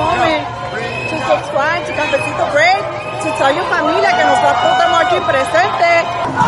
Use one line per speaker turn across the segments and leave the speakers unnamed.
moment to subscribe to Cafecito Break, to tell your familia que nosotros estamos aquí presentes.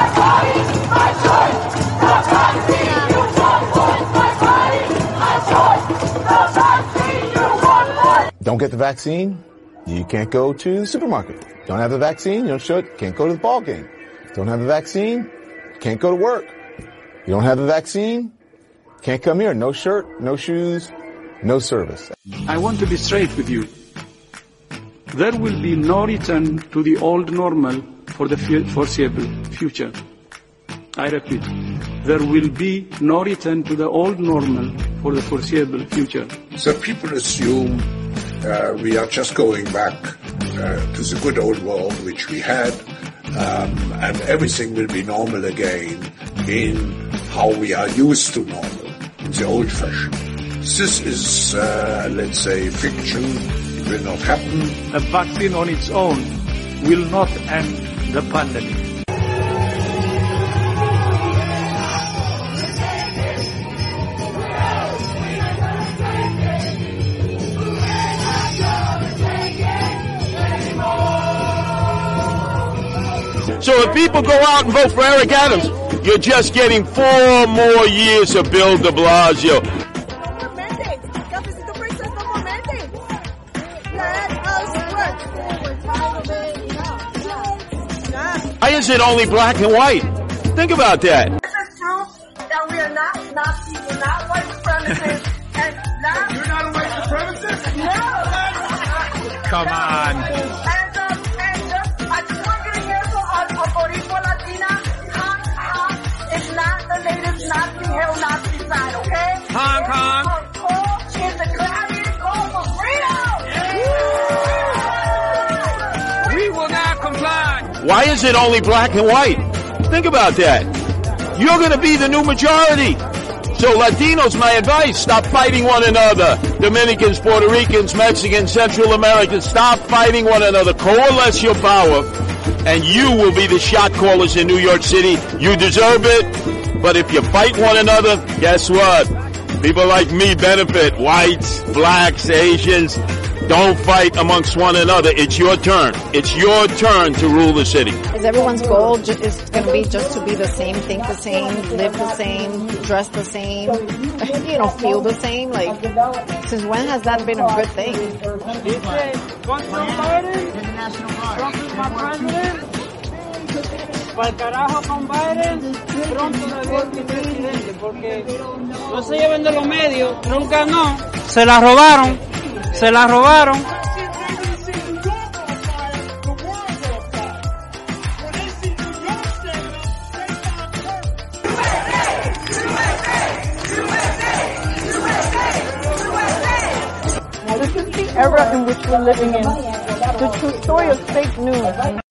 Don't get the vaccine, you can't go to the supermarket. Don't have the vaccine, can't go to the ball game. Don't have the vaccine, can't go to work. You don't have the vaccine, can't come here. No shirt, no shoes, no service.
I want to be straight with you. There will be no return to the old normal for the foreseeable future. I repeat, there will be no return to the old normal for the foreseeable future.
So people assume we are just going back to the good old world which we had, and everything will be normal again in how we are used to normal, in the old fashion. This is, let's say, fiction. It will not happen.
A vaccine on its own will not end the pandemic.
So if people go out and vote for Eric Adams, you're just getting 4 more years of Bill de Blasio. Why is it only black and white? Think about that.
This is true that we are not Nazis, we're not white supremacists, and not...
You're not a white supremacist?
No!
Come on.
I just want you to hear from a Boricua Latina, it's not the latest Nazi, hell Nazi side, okay?
Hong Kong.
It's the clarion call for freedom!
We will not comply. Why is it only black and white? Think about that. You're going to be the new majority. So Latinos, my advice, stop fighting one another. Dominicans, Puerto Ricans, Mexicans, Central Americans, stop fighting one another. Coalesce your power, and you will be the shot callers in New York City. You deserve it. But if you fight one another, guess what? People like me benefit. Whites, blacks, Asians. Don't fight amongst one another. It's your turn. It's your turn to rule the city.
Is everyone's goal is going to be just to be the same, think the same, live the same, dress the same, feel the same? Like, since when has that been a good thing?
Trump is my president. Para el carajo con Biden, Trump todavía es mi presidente, porque no se lleven de los medios, Trump ganó, se la robaron.
Now this is the era in which we're living in. The true story of fake news.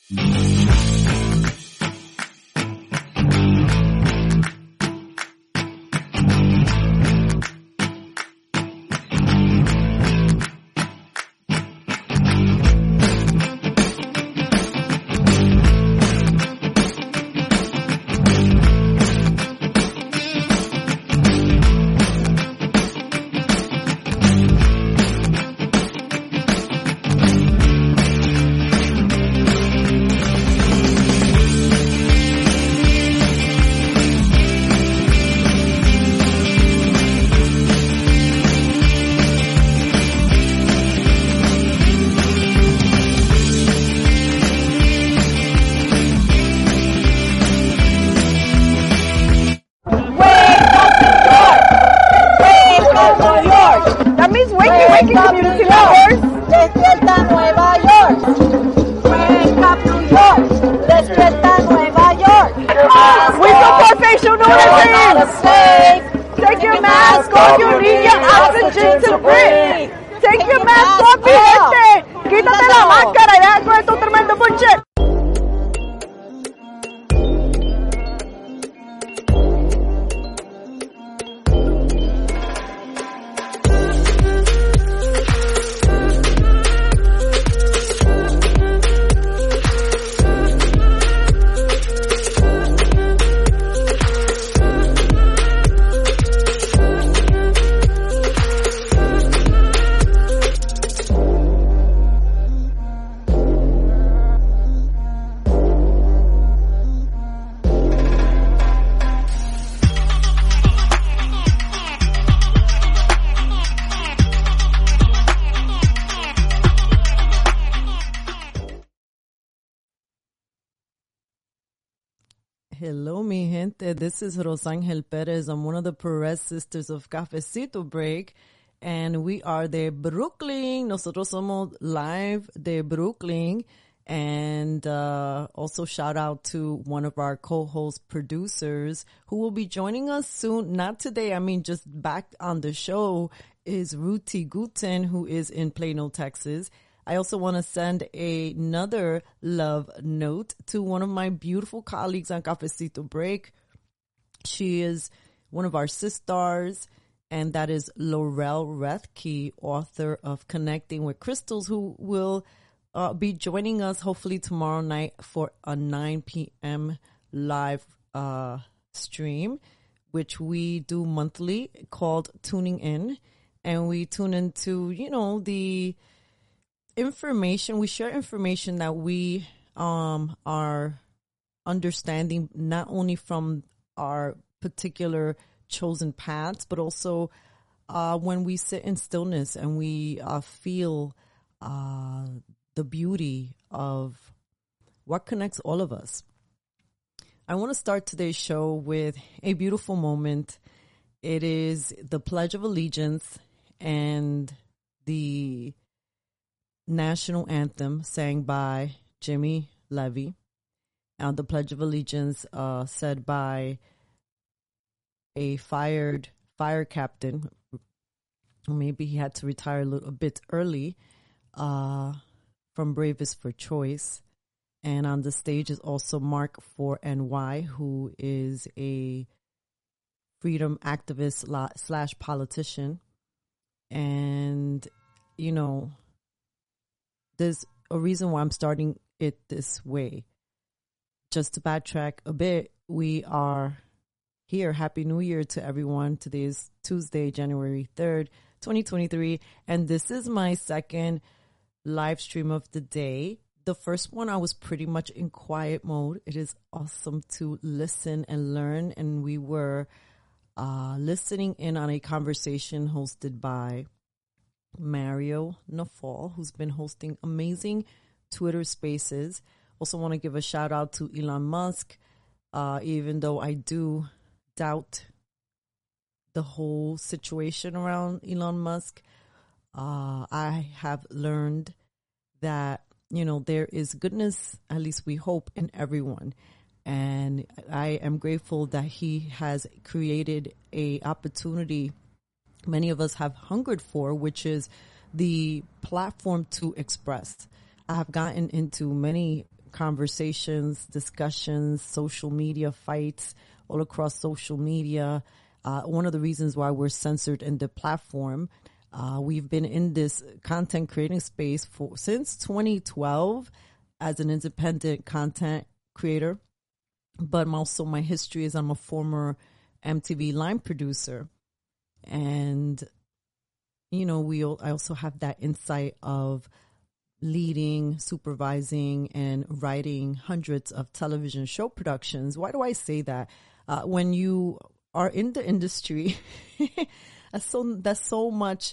Community members. Despierta Nueva York. Wake up New York. Despierta Nueva York. We support facial nudity. Take your mask off, you need your oxygen to breathe. Take your mask off, mi gente. Quítate la máscara y deja con estos tremendo bullshit.
Hello, mi gente. This is Rosangel Perez. I'm one of the Perez sisters of Cafecito Break, and we are de Brooklyn. Nosotros somos live de Brooklyn, and also shout out to one of our co-host producers who will be joining us soon. Not today, I mean just back on the show is Ruti Guten, who is in Plano, Texas. I also want to send another love note to one of my beautiful colleagues on Cafecito Break. She is one of our sisters, and that is Laurel Rethke, author of Connecting with Crystals, who will be joining us hopefully tomorrow night for a 9 p.m. live stream, which we do monthly, called Tuning In. And we tune into, the information. We share information that we are understanding not only from our particular chosen paths, but also when we sit in stillness and we feel the beauty of what connects all of us. I want to start today's show with a beautiful moment. It is the Pledge of Allegiance and the national anthem sang by Jimmy Levy. The Pledge of Allegiance said by a fire captain. Maybe he had to retire a bit early from Bravest for Choice. And on the stage is also Mark for NY, who is a freedom activist / politician. And, there's a reason why I'm starting it this way. Just to backtrack a bit, we are here. Happy New Year to everyone. Today is Tuesday, January 3rd, 2023. And this is my second live stream of the day. The first one, I was pretty much in quiet mode. It is awesome to listen and learn. And we were listening in on a conversation hosted by Mario Nafal, who's been hosting amazing Twitter spaces. Also want to give a shout out to Elon Musk, even though I do doubt the whole situation around Elon Musk. I have learned that, there is goodness, at least we hope, in everyone. And I am grateful that he has created a opportunity many of us have hungered for, which is the platform to express. I have gotten into many conversations, discussions, social media fights all across social media. One of the reasons why we're censored in the platform, we've been in this content creating space since 2012 as an independent content creator. But also my history is I'm a former MTV line producer. And, I also have that insight of leading, supervising, and writing hundreds of television show productions. Why do I say that? When you are in the industry, there's so much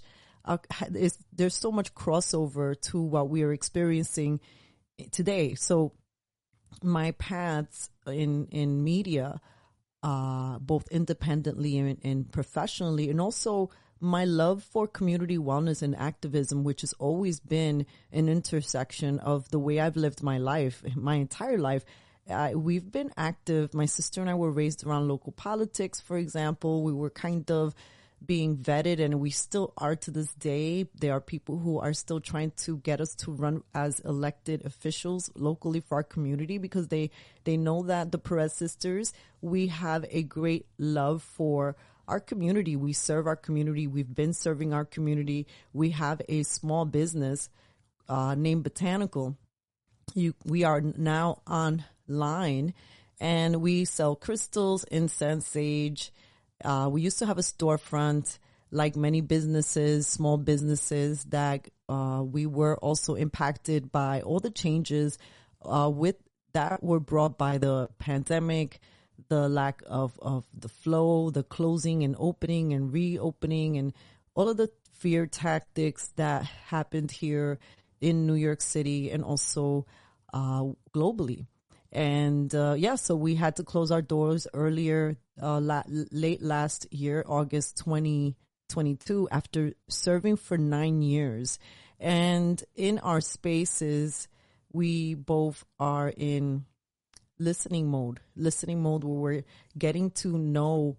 crossover to what we are experiencing today. So my paths in media, both independently and professionally, and also my love for community wellness and activism, which has always been an intersection of the way I've lived my life, my entire life. We've been active. My sister and I were raised around local politics, for example. We were kind of being vetted, and we still are to this day. There are people who are still trying to get us to run as elected officials locally for our community because they know that the Perez sisters, we have a great love for our community. We serve our community. We've been serving our community. We have a small business named Botanical. We are now online, and we sell crystals, incense, sage. We used to have a storefront, like many businesses, small businesses, that we were also impacted by all the changes with that were brought by the pandemic, the lack of the flow, the closing and opening and reopening, and all of the fear tactics that happened here in New York City and also globally. And so we had to close our doors earlier, late last year, August 2022, after serving for 9 years. And in our spaces, we both are in listening mode where we're getting to know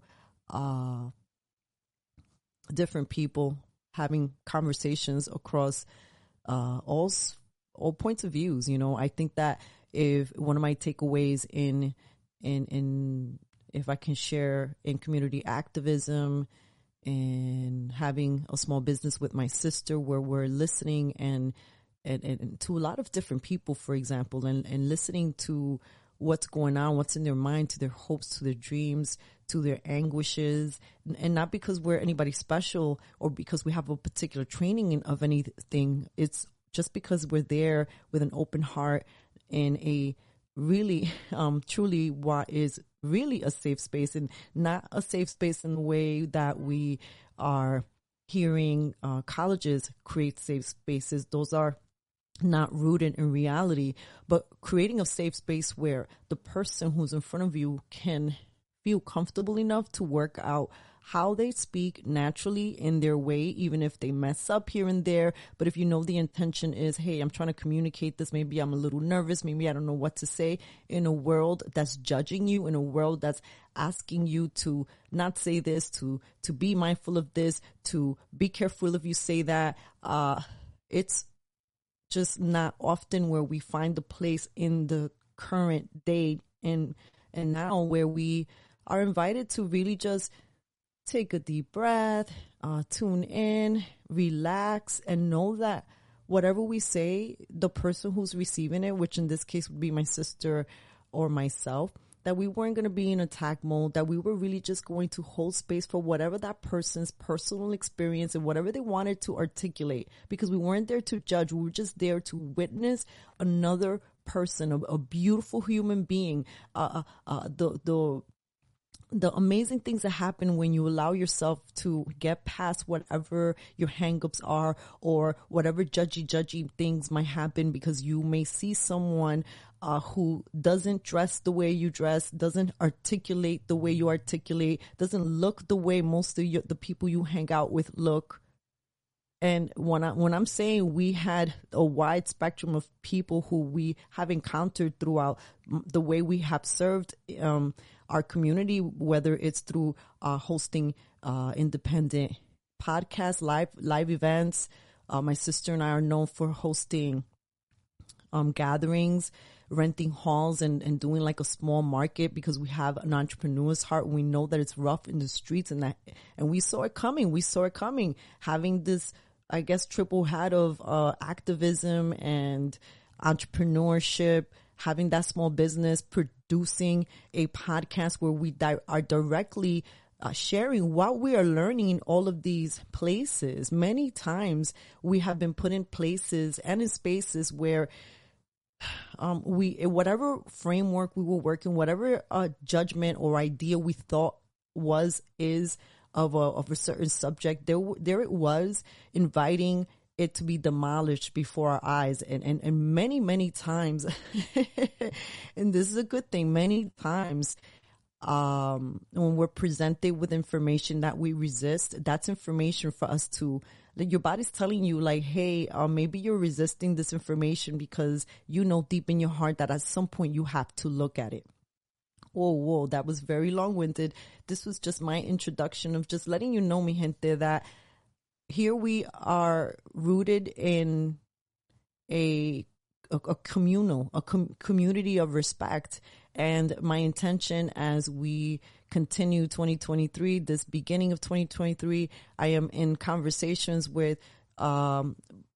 different people, having conversations across all points of views. You know, I think that if one of my takeaways in if I can share in community activism and having a small business with my sister, where we're listening and to a lot of different people, for example, and listening to what's going on, what's in their mind, to their hopes, to their dreams, to their anguishes, and not because we're anybody special or because we have a particular training of anything. It's just because we're there with an open heart in a really, truly what is really a safe space, and not a safe space in the way that we are hearing colleges create safe spaces. Those are not rooted in reality, but creating a safe space where the person who's in front of you can feel comfortable enough to work out how they speak naturally in their way, even if they mess up here and there. But if you know the intention is, hey, I'm trying to communicate this, maybe I'm a little nervous, maybe I don't know what to say, in a world that's judging you, in a world that's asking you to not say this, to be mindful of this, to be careful if you say that, it's just not often where we find the place in the current day and now where we are invited to really just take a deep breath, tune in, relax, and know that whatever we say, the person who's receiving it, which in this case would be my sister or myself, that we weren't going to be in attack mode, that we were really just going to hold space for whatever that person's personal experience and whatever they wanted to articulate, because we weren't there to judge. We were just there to witness another person, a beautiful human being, the amazing things that happen when you allow yourself to get past whatever your hangups are or whatever judgy things might happen, because you may see someone who doesn't dress the way you dress, doesn't articulate the way you articulate, doesn't look the way most of the people you hang out with look. And when I'm saying we had a wide spectrum of people who we have encountered throughout the way we have served our community, whether it's through hosting independent podcasts, live events. My sister and I are known for hosting gatherings, renting halls, and doing like a small market, because we have an entrepreneur's heart. We know that it's rough in the streets, and we saw it coming. Having this, I guess, triple hat of activism and entrepreneurship, having that small business, producing a podcast where we are directly sharing what we are learning in all of these places. Many times we have been put in places and in spaces where whatever framework we were working, whatever judgment or idea we thought is of a certain subject, there it was, inviting it to be demolished before our eyes. And many times, and this is a good thing, many times, when we're presented with information that we resist, that's information for us to, like, your body's telling you, like, hey, maybe you're resisting this information because you know deep in your heart that at some point you have to look at it. Whoa, that was very long-winded. This was just my introduction of just letting you know, mi gente, that here we are rooted in a community of respect. And my intention as we continue 2023, this beginning of 2023, I am in conversations with I'm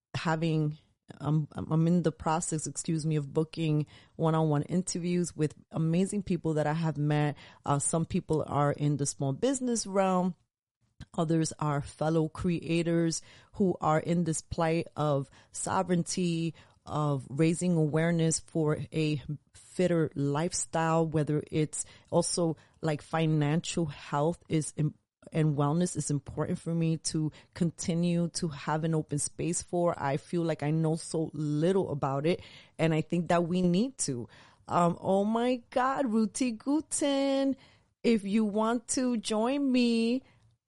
in the process, of booking one-on-one interviews with amazing people that I have met. Some people are in the small business realm. Others are fellow creators who are in this plight of sovereignty, of raising awareness for a fitter lifestyle, whether it's also like financial health and wellness is important for me to continue to have an open space for. I feel like I know so little about it, and I think that we need to. Oh my God, Ruthie Guten. If you want to join me,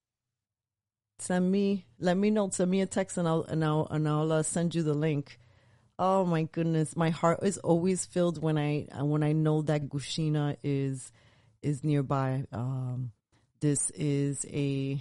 let me know. Send me a text and I'll send you the link. Oh my goodness, my heart is always filled when I know that Gushina is nearby. This is a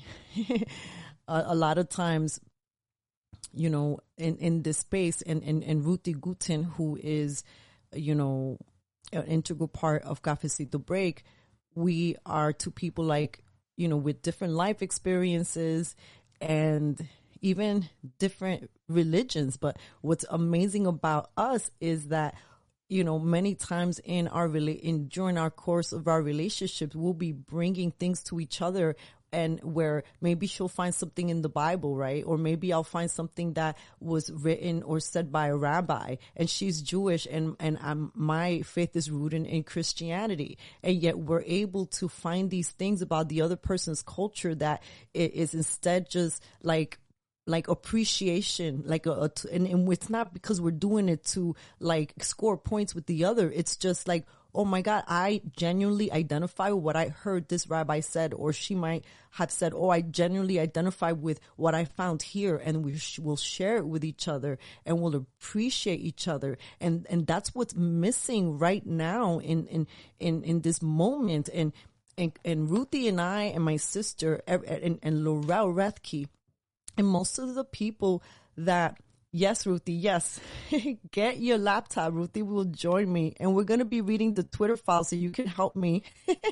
lot of times, you know, in this space, and Ruthie Guten, who is, you know, an integral part of Cafecito Break, we are two people like, you know, with different life experiences and even different religions. But what's amazing about us is that, you know, many times in during our course of our relationships, we'll be bringing things to each other, and where maybe she'll find something in the Bible, right? Or maybe I'll find something that was written or said by a rabbi, and she's Jewish, and my faith is rooted in Christianity. And yet we're able to find these things about the other person's culture that it is instead just like appreciation, and it's not because we're doing it to like score points with the other. It's just like, oh my God, I genuinely identify with what I heard this rabbi said, or she might have said, oh, I genuinely identify with what I found here, and we'll share it with each other and we'll appreciate each other. And that's what's missing right now in this moment. And Ruthie and I and my sister and Laurel Rethke, and most of the people that, yes, Ruthie, yes, get your laptop, Ruthie will join me, and we're going to be reading the Twitter file so you can help me.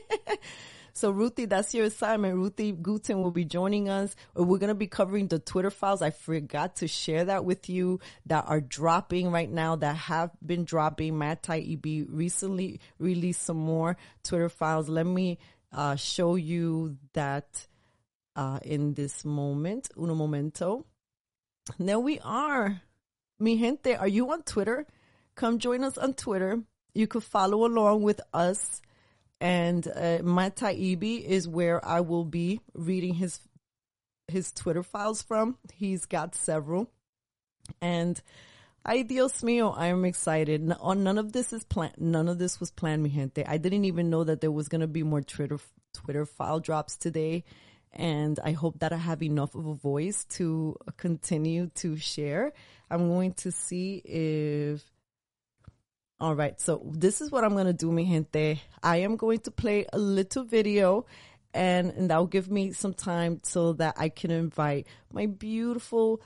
So Ruthie, that's your assignment. Ruthie Guten will be joining us. We're going to be covering the Twitter files. I forgot to share that with you, that are dropping right now, that have been dropping. Matt Taibbi recently released some more Twitter files. Let me show you that in this moment. Uno momento. There we are. Mi gente, are you on Twitter? Come join us on Twitter. You could follow along with us. And Matt Taibbi is where I will be reading his Twitter files from. He's got several. And ay Dios mío, I am excited. None of this is planned. None of this was planned, mi gente. I didn't even know that there was going to be more Twitter file drops today. And I hope that I have enough of a voice to continue to share. I'm going to see if... All right, so this is what I'm going to do, mi gente. I am going to play a little video, and that will give me some time so that I can invite my beautiful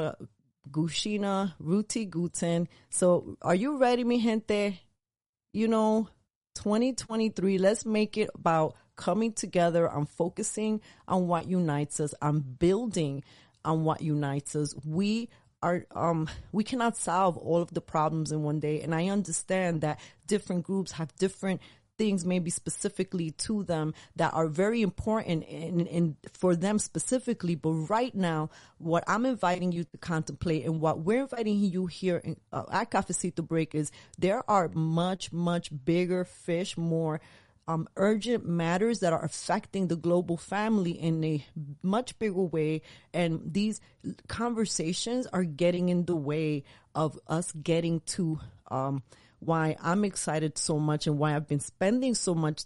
Gushina, Ruthie Guten. So are you ready, mi gente? You know, 2023, let's make it about coming together. I'm focusing on what unites us. I'm building on what unites us. We cannot solve all of the problems in one day. And I understand that different groups have different things, maybe specifically to them, that are very important in for them specifically. But right now, what I'm inviting you to contemplate, and what we're inviting you here at Cafecito Break, is there are much, much bigger fish, more urgent matters that are affecting the global family in a much bigger way. And these conversations are getting in the way of us getting to why I'm excited so much, and why I've been spending so much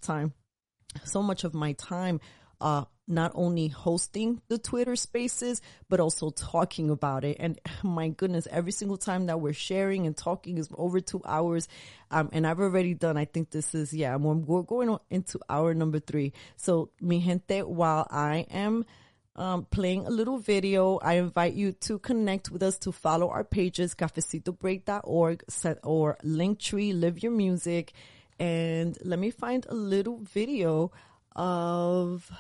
of my time not only hosting the Twitter spaces, but also talking about it. And my goodness, every single time that we're sharing and talking is over 2 hours. And I've already done, I think this is, we're going into hour number 3. So mi gente, while I am playing a little video, I invite you to connect with us, to follow our pages, cafecitobreak.org or Linktree, Live Your Music. And let me find a little video of...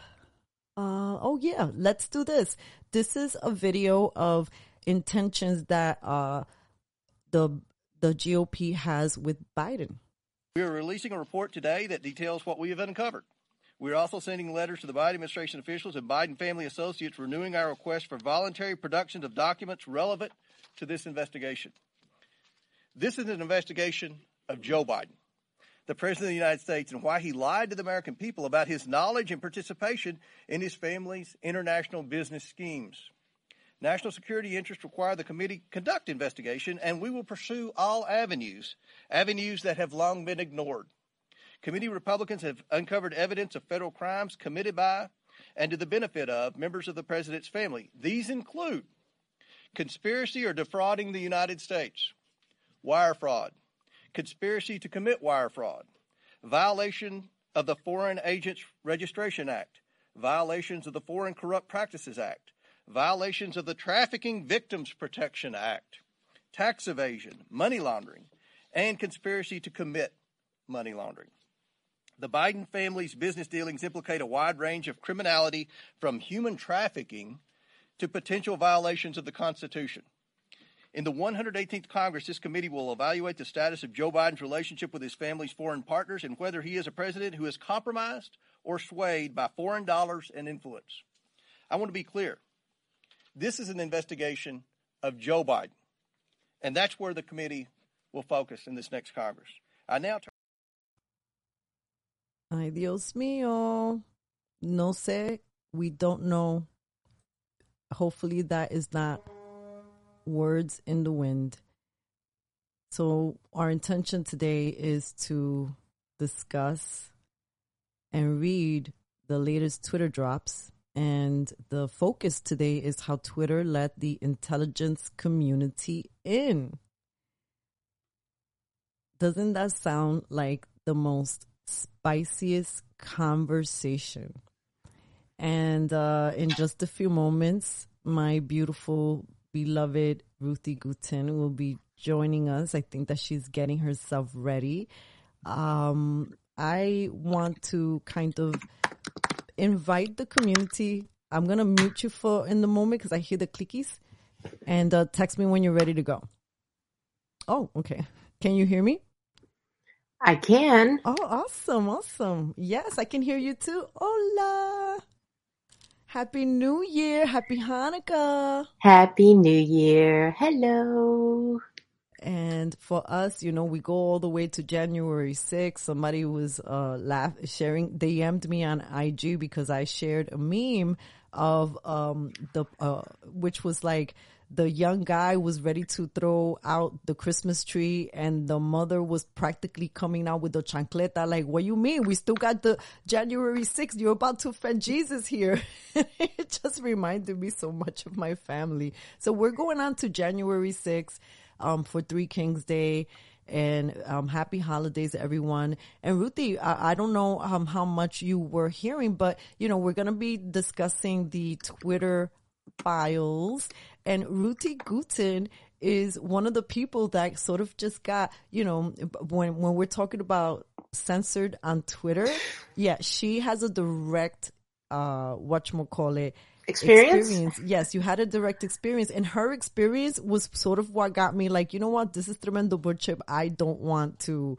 let's do this. This is a video of intentions that the GOP has with Biden.
We are releasing a report today that details what we have uncovered. We are also sending letters to the Biden administration officials and Biden family associates, renewing our request for voluntary production of documents relevant to this investigation. This is an investigation of Joe Biden, the President of the United States, and why he lied to the American people about his knowledge and participation in his family's international business schemes. National security interests require the committee conduct investigation, and we will pursue all avenues that have long been ignored. Committee Republicans have uncovered evidence of federal crimes committed by and to the benefit of members of the president's family. These include conspiracy or defrauding the United States, wire fraud, conspiracy to commit wire fraud, violation of the Foreign Agents Registration Act, violations of the Foreign Corrupt Practices Act, violations of the Trafficking Victims Protection Act, tax evasion, money laundering, and conspiracy to commit money laundering. The Biden family's business dealings implicate a wide range of criminality, from human trafficking to potential violations of the Constitution. In the 118th Congress, this committee will evaluate the status of Joe Biden's relationship with his family's foreign partners and whether he is a president who is compromised or swayed by foreign dollars and influence. I want to be clear. This is an investigation of Joe Biden, and that's where the committee will focus in this next Congress. I now turn.
Ay, Dios mío. No sé. We don't know. Hopefully that is not words in the wind. So our intention today is to discuss and read the latest Twitter drops. And the focus today is how Twitter let the intelligence community in. Doesn't that sound like the most spiciest conversation? And in just a few moments, my beautiful, beloved Ruthie Guten will be joining us. I think that she's getting herself ready. I want to kind of invite the community. I'm going to mute you for in the moment because I hear the clickies. And text me when you're ready to go. Oh, okay. Can you hear me?
I can.
Oh, awesome. Yes, I can hear you too. Hola. Happy New Year. Happy Hanukkah.
Happy New Year. Hello.
And for us, you know, we go all the way to January 6th. Somebody was sharing, they DM'd me on IG because I shared a meme of which was like the young guy was ready to throw out the Christmas tree and the mother was practically coming out with the chancleta. Like, what you mean? We still got the January 6th. You're about to offend Jesus here. It just reminded me so much of my family. So we're going on to January 6th. For Three Kings Day, and happy holidays, everyone. And Ruthie, I don't know how much you were hearing, but, you know, we're going to be discussing the Twitter files. And Ruthie Guten is one of the people that sort of just got, you know, when we're talking about censored on Twitter, yeah, she has a direct, whatchamacallit, experience. Yes, you had a direct experience, and her experience was sort of what got me like, you know what, this is tremendo bull chip. I don't want to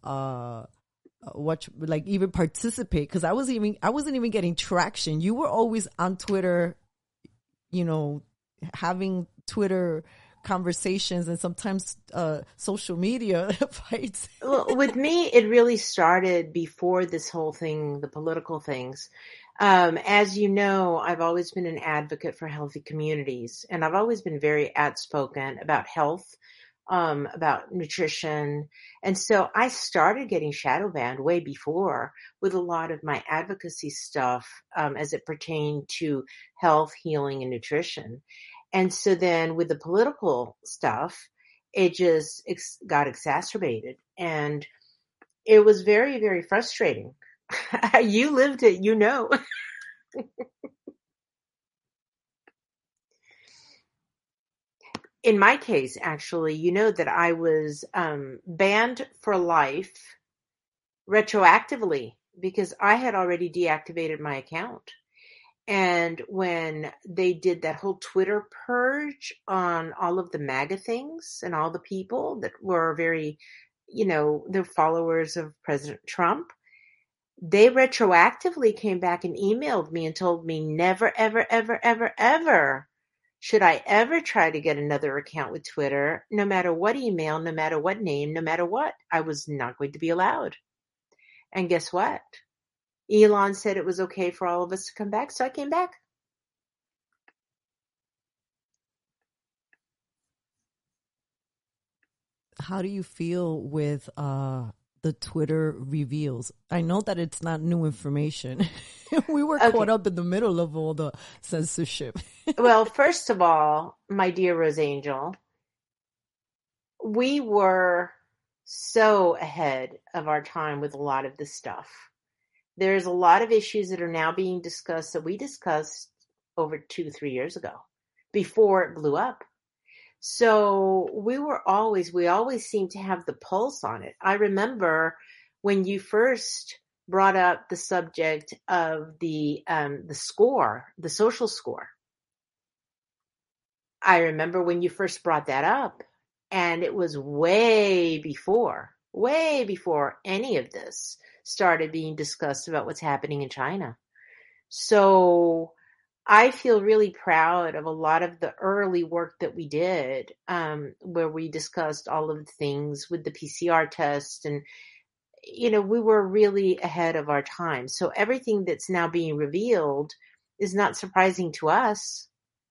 even participate because I wasn't even getting traction. You were always on Twitter, you know, having Twitter conversations and sometimes social media fights.
Well, with me, it really started before this whole thing, the political things. As you know, I've always been an advocate for healthy communities, and I've always been very outspoken about health, about nutrition. And so I started getting shadow banned way before with a lot of my advocacy stuff, as it pertained to health, healing, and nutrition. And so then with the political stuff, it just got exacerbated, and it was very, very frustrating. You lived it, you know. In my case, actually, you know that I was banned for life retroactively because I had already deactivated my account. And when they did that whole Twitter purge on all of the MAGA things and all the people that were very, you know, they're followers of President Trump, they retroactively came back and emailed me and told me never, ever, ever, ever, ever should I ever try to get another account with Twitter, no matter what email, no matter what name, no matter what. I was not going to be allowed. And guess what? Elon said it was okay for all of us to come back, so I came back.
how do you feel with the Twitter reveals? I know that it's not new information. We were caught up in the middle of all the censorship.
Well, first of all, my dear Rose Angel, we were so ahead of our time with a lot of this stuff. There's a lot of issues that are now being discussed that we discussed over 2-3 years ago, before it blew up. So we always seemed to have the pulse on it. I remember when you first brought up the subject of the score, the social score. I remember when you first brought that up, and it was way before any of this started being discussed about what's happening in China. So I feel really proud of a lot of the early work that we did, where we discussed all of the things with the PCR test, and, we were really ahead of our time. So everything that's now being revealed is not surprising to us.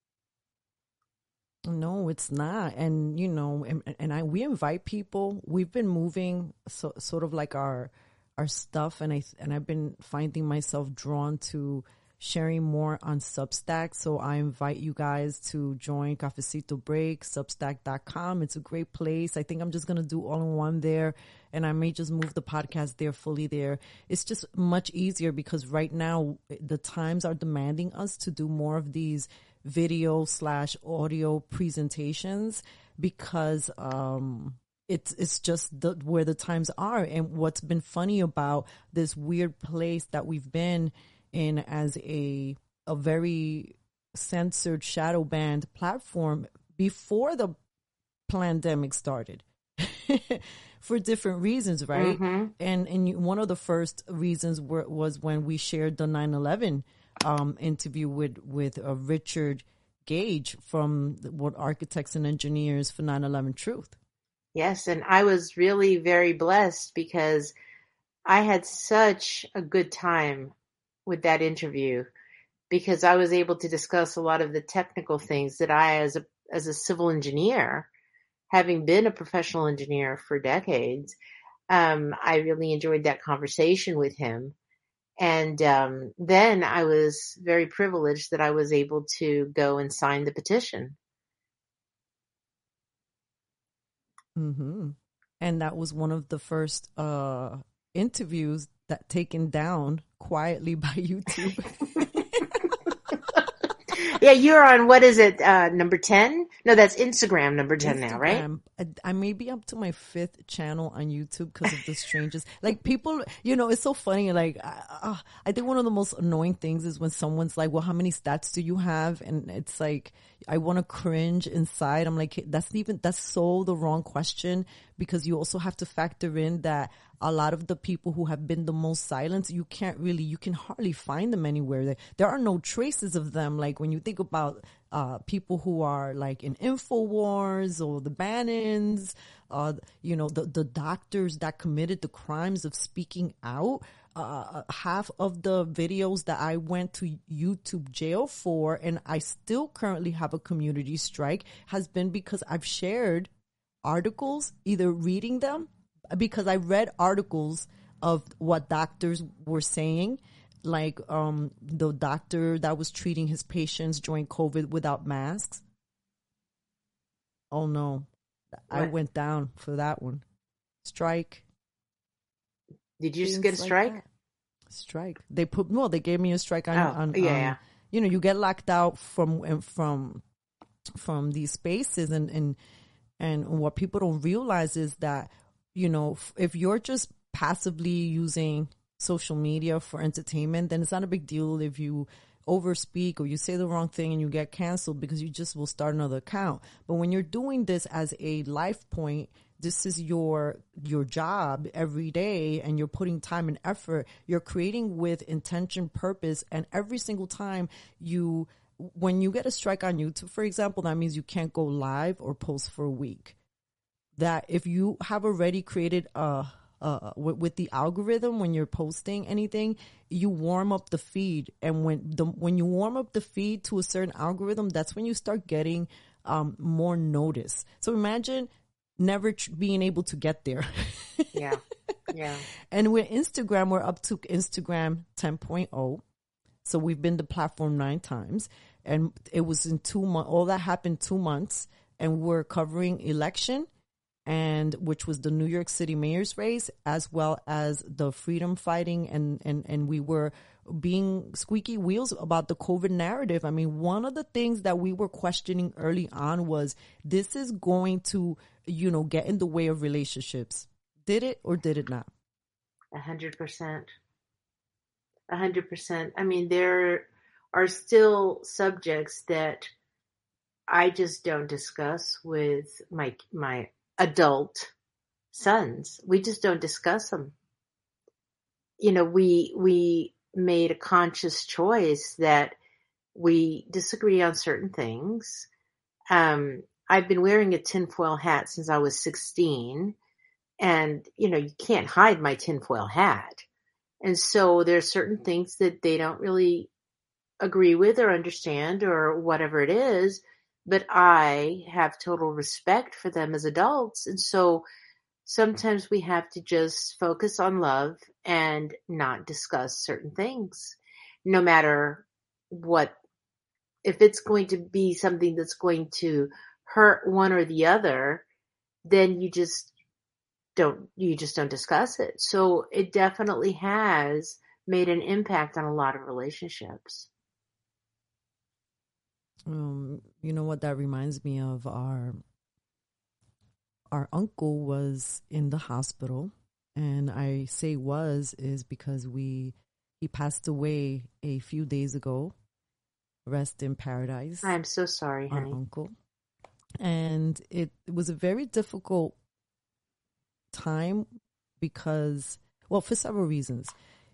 No, it's not. And, we invite people. We've been moving sort of like our stuff. And I've been finding myself drawn to sharing more on Substack. So I invite you guys to join Cafecito Break, Substack.com. It's a great place. I think I'm just going to do all in one there. And I may just move the podcast there, fully there. It's just much easier because right now the times are demanding us to do more of these video/audio presentations because it's just where the times are. And what's been funny about this weird place that we've been in as a very censored shadow banned platform before the pandemic started for different reasons, right? Mm-hmm. And one of the first reasons was when we shared the 9/11 interview with Richard Gage from Architects and Engineers for 9/11 Truth.
Yes, and I was really very blessed because I had such a good time with that interview because I was able to discuss a lot of the technical things that I, as a civil engineer, having been a professional engineer for decades, I really enjoyed that conversation with him. And then I was very privileged that I was able to go and sign the petition.
Mm-hmm. And that was one of the first interviews that taken down quietly by YouTube.
Yeah, you're on, what is it, number 10? No, that's Instagram number 10 now, right?
I may be up to my 5th channel on YouTube because of the strangest. Like, people, it's so funny. Like, I think one of the most annoying things is when someone's like, well, how many stats do you have? And it's like, I want to cringe inside. I'm like, that's so the wrong question, because you also have to factor in that a lot of the people who have been the most silenced, you can hardly find them anywhere. There are no traces of them. Like when you think about people who are like in InfoWars or the Bannons, the doctors that committed the crimes of speaking out. Half of the videos that I went to YouTube jail for, and I still currently have a community strike, has been because I've shared articles, either reading them, because I read articles of what doctors were saying, like the doctor that was treating his patients during COVID without masks. Oh no, what? I went down for that one. Strike.
Did you just get a strike?
Like strike. They gave me a strike on
yeah.
You get locked out from these spaces, and what people don't realize is that, if you're just passively using social media for entertainment, then it's not a big deal if you overspeak or you say the wrong thing and you get canceled, because you just will start another account. But when you're doing this as a life point, this is your job every day, and you're putting time and effort. You're creating with intention, purpose, and every single time when you get a strike on YouTube, for example, that means you can't go live or post for a week. That if you have already created with the algorithm, when you're posting anything, you warm up the feed, and when you warm up the feed to a certain algorithm, that's when you start getting more notice. So imagine never being able to get there.
Yeah. Yeah.
And with Instagram, we're up to Instagram 10.0. So we've been the platform 9 times, and it was in 2 months. All that happened 2 months, and we're covering election, and which was the New York City mayor's race, as well as the freedom fighting, and we were being squeaky wheels about the COVID narrative. I mean, one of the things that we were questioning early on was, this is going to, get in the way of relationships. Did it or did it not?
100%. 100%. I mean, there are still subjects that I just don't discuss with my adult sons. We just don't discuss them. We made a conscious choice that we disagree on certain things. I've been wearing a tinfoil hat since I was 16, and you can't hide my tinfoil hat. And so there are certain things that they don't really agree with or understand or whatever it is, but I have total respect for them as adults. And so sometimes we have to just focus on love and not discuss certain things, no matter what. If it's going to be something that's going to hurt one or the other, then you just don't discuss it. So it definitely has made an impact on a lot of relationships.
You know what that reminds me of? Our uncle was in the hospital, and I say is because he passed away a few days ago. Rest in paradise.
I'm so sorry, honey.
Our uncle. And it was a very difficult time because, well, for several reasons.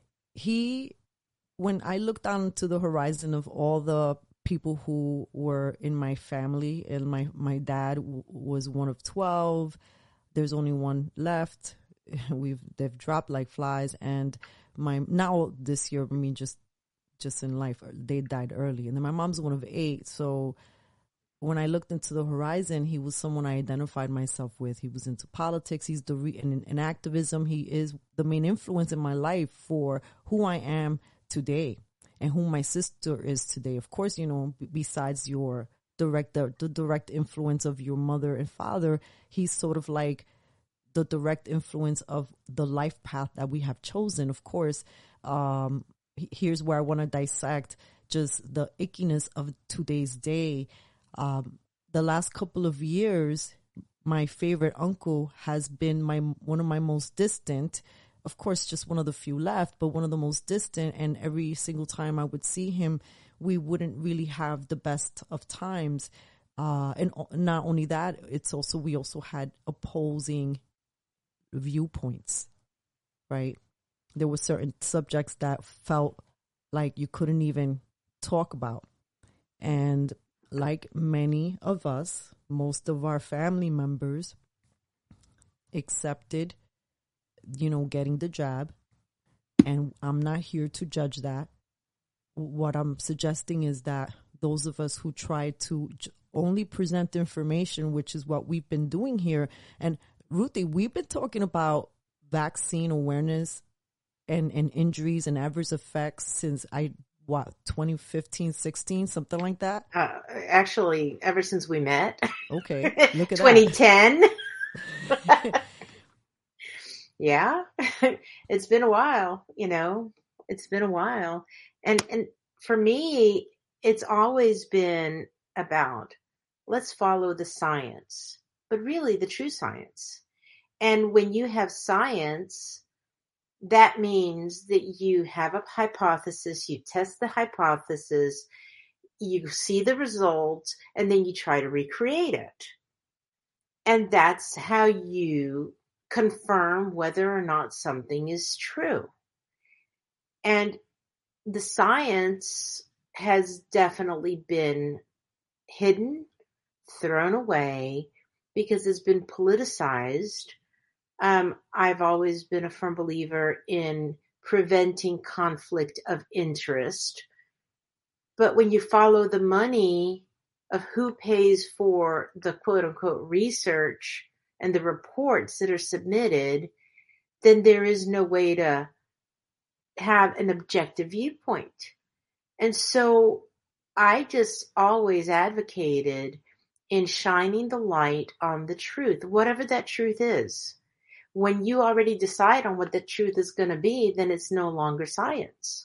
When I looked down to the horizon of all the people who were in my family, and my dad was one of 12. There's only one left. They've dropped like flies, and now this year, I mean, just in life, they died early, and then my mom's one of 8. So when I looked into the horizon, he was someone I identified myself with. He was into politics. He's in activism. He is the main influence in my life for who I am today and who my sister is today. Of course, besides the direct influence of your mother and father, he's sort of like the direct influence of the life path that we have chosen. Of course, here's where I want to dissect just the ickiness of today's day. The last couple of years, my favorite uncle has been one of my most distant. Of course, just one of the few left, but one of the most distant. And every single time I would see him, we wouldn't really have the best of times. And not only that, we also had opposing viewpoints, right? There were certain subjects that felt like you couldn't even talk about. And like many of us, most of our family members accepted, getting the jab. And I'm not here to judge that. What I'm suggesting is that those of us who try to only present information, which is what we've been doing here. And Ruthie, we've been talking about vaccine awareness and injuries and adverse effects since 2015, 16, something like that?
Actually, ever since we met.
Okay, look at
2010. Yeah, it's been a while, it's been a while. And for me, it's always been about, let's follow the science, but really the true science. And when you have science, that means that you have a hypothesis, you test the hypothesis, you see the results, and then you try to recreate it. And that's how you confirm whether or not something is true. And the science has definitely been hidden, thrown away, because it's been politicized. I've always been a firm believer in preventing conflict of interest. But when you follow the money of who pays for the quote unquote research and the reports that are submitted, then there is no way to have an objective viewpoint. And so I just always advocated in shining the light on the truth, whatever that truth is. When you already decide on what the truth is going to be, then it's no longer science.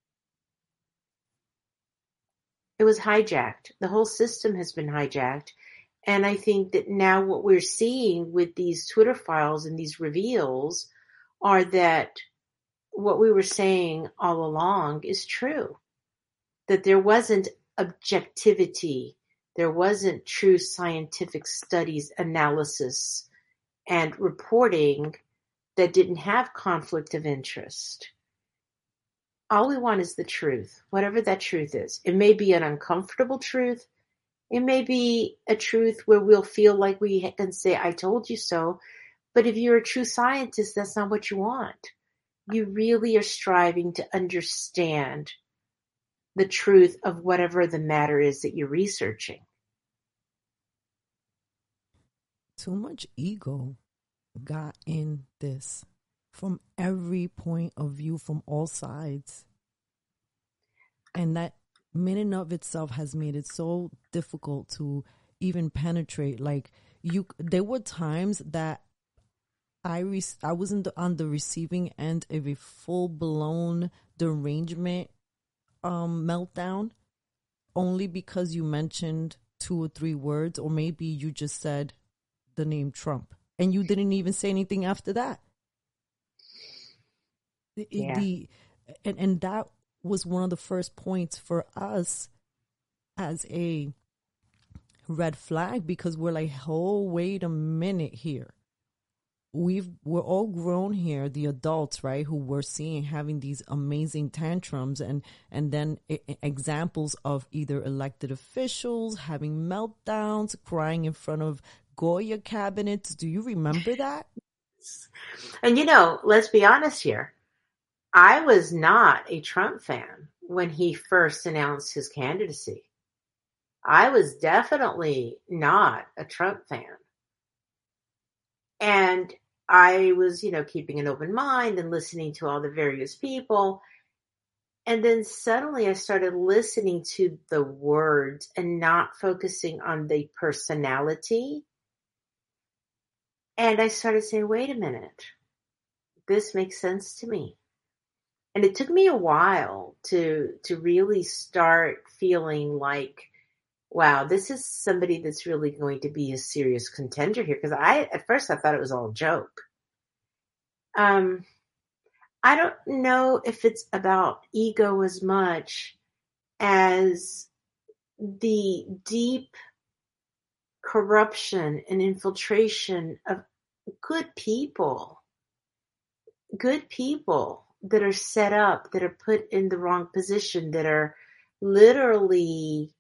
It was hijacked. The whole system has been hijacked. And I think that now what we're seeing with these Twitter files and these reveals are that what we were saying all along is true. That there wasn't objectivity. There wasn't true scientific studies, analysis, and reporting that didn't have conflict of interest. All we want is the truth, whatever that truth is. It may be an uncomfortable truth. It may be a truth where we'll feel like we can say, I told you so. But if you're a true scientist, that's not what you want. You really are striving to understand the truth of whatever the matter is that you're researching.
Too much ego got in this from every point of view, from all sides. And that in and of itself has made it so difficult to even penetrate. Like, there were times that I was on the receiving end of a full-blown derangement meltdown, only because you mentioned 2 or 3 words, or maybe you just said the name Trump and you didn't even say anything after that.
Yeah.
And that was one of the first points for us as a red flag, because we're like, oh, wait a minute here. We're all grown here, the adults, right, who we're seeing having these amazing tantrums, and then examples of either elected officials having meltdowns, crying in front of Goya cabinets. Do you remember that?
And let's be honest here. I was not a Trump fan when he first announced his candidacy. I was definitely not a Trump fan. And I was, keeping an open mind and listening to all the various people. And then suddenly I started listening to the words and not focusing on the personality. And I started saying, wait a minute, this makes sense to me. And it took me a while to really start feeling like, wow, this is somebody that's really going to be a serious contender here. Because at first I thought it was all a joke. I don't know if it's about ego as much as the deep corruption and infiltration of good people that are set up, that are put in the wrong position, that are literally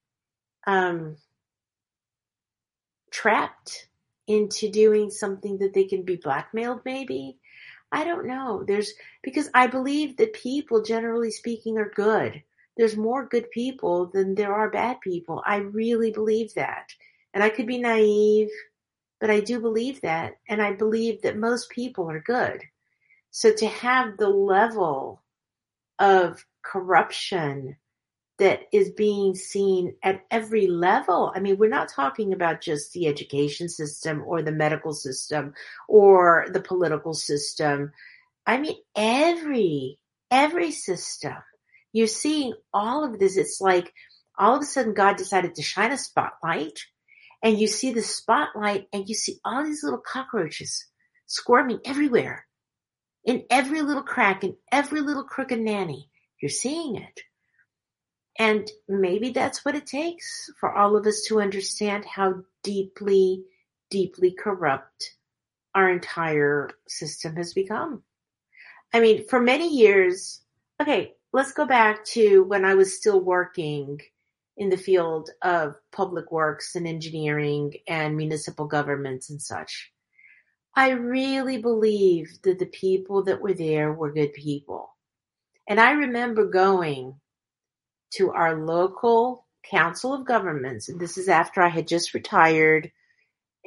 trapped into doing something that they can be blackmailed, maybe. I don't know. Because I believe that people, generally speaking, are good. There's more good people than there are bad people. I really believe that. And I could be naive, but I do believe that. And I believe that most people are good. So to have the level of corruption that is being seen at every level. I mean, we're not talking about just the education system or the medical system or the political system. I mean, every system. You're seeing all of this. It's like all of a sudden God decided to shine a spotlight, and you see the spotlight and you see all these little cockroaches squirming everywhere, in every little crack, in every little crook and nanny. You're seeing it. And maybe that's what it takes for all of us to understand how deeply, deeply corrupt our entire system has become. I mean, for many years, okay, let's go back to when I was still working in the field of public works and engineering and municipal governments and such. I really believed that the people that were there were good people. And I remember going to our local council of governments, and this is after I had just retired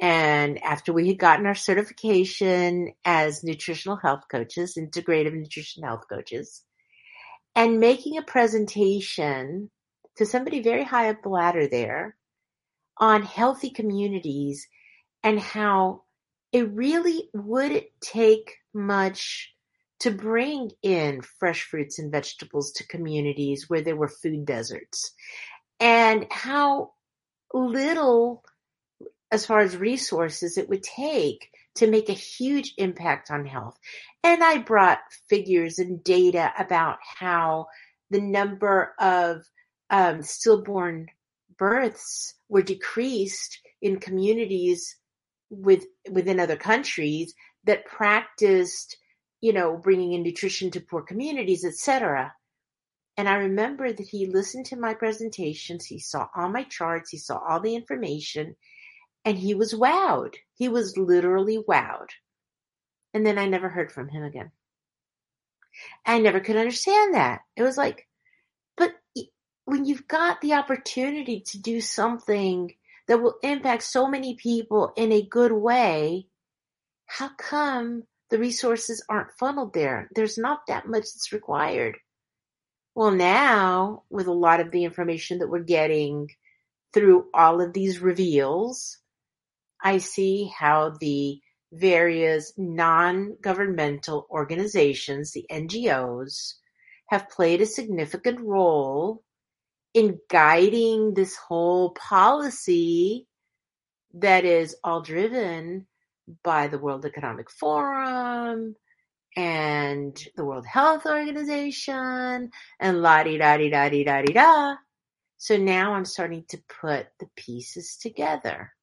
And after we had gotten our certification as nutritional health coaches, integrative nutrition health coaches, and making a presentation to somebody very high up the ladder there on healthy communities and how it really wouldn't take much to bring in fresh fruits and vegetables to communities where there were food deserts, and how little, as far as resources, it would take to make a huge impact on health. And I brought figures and data about how the number of stillborn births were decreased in communities within other countries that practiced, bringing in nutrition to poor communities, etc. And I remember that he listened to my presentations. He saw all my charts. He saw all the information. And he was wowed. He was literally wowed. And then I never heard from him again. I never could understand that. It was like, but when you've got the opportunity to do something that will impact so many people in a good way, how come the resources aren't funneled there? There's not that much that's required. Well, now, with a lot of the information that we're getting through all of these reveals, I see how the various non-governmental organizations, the NGOs, have played a significant role in guiding this whole policy that is all driven by the World Economic Forum and the World Health Organization and la-di-da-di-da-di-da-di-da. So now I'm starting to put the pieces together.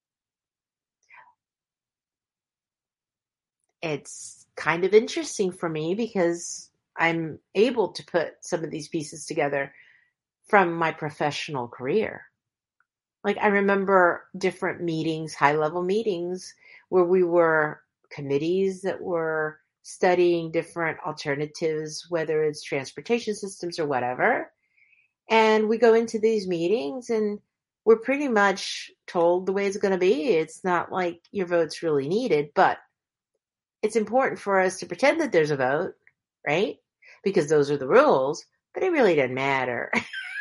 It's kind of interesting for me because I'm able to put some of these pieces together from my professional career. Like, I remember different meetings, high-level meetings, where we were committees that were studying different alternatives, whether it's transportation systems or whatever. And we go into these meetings and we're pretty much told the way it's going to be. It's not like your vote's really needed, but it's important for us to pretend that there's a vote, right? Because those are the rules, but it really doesn't matter.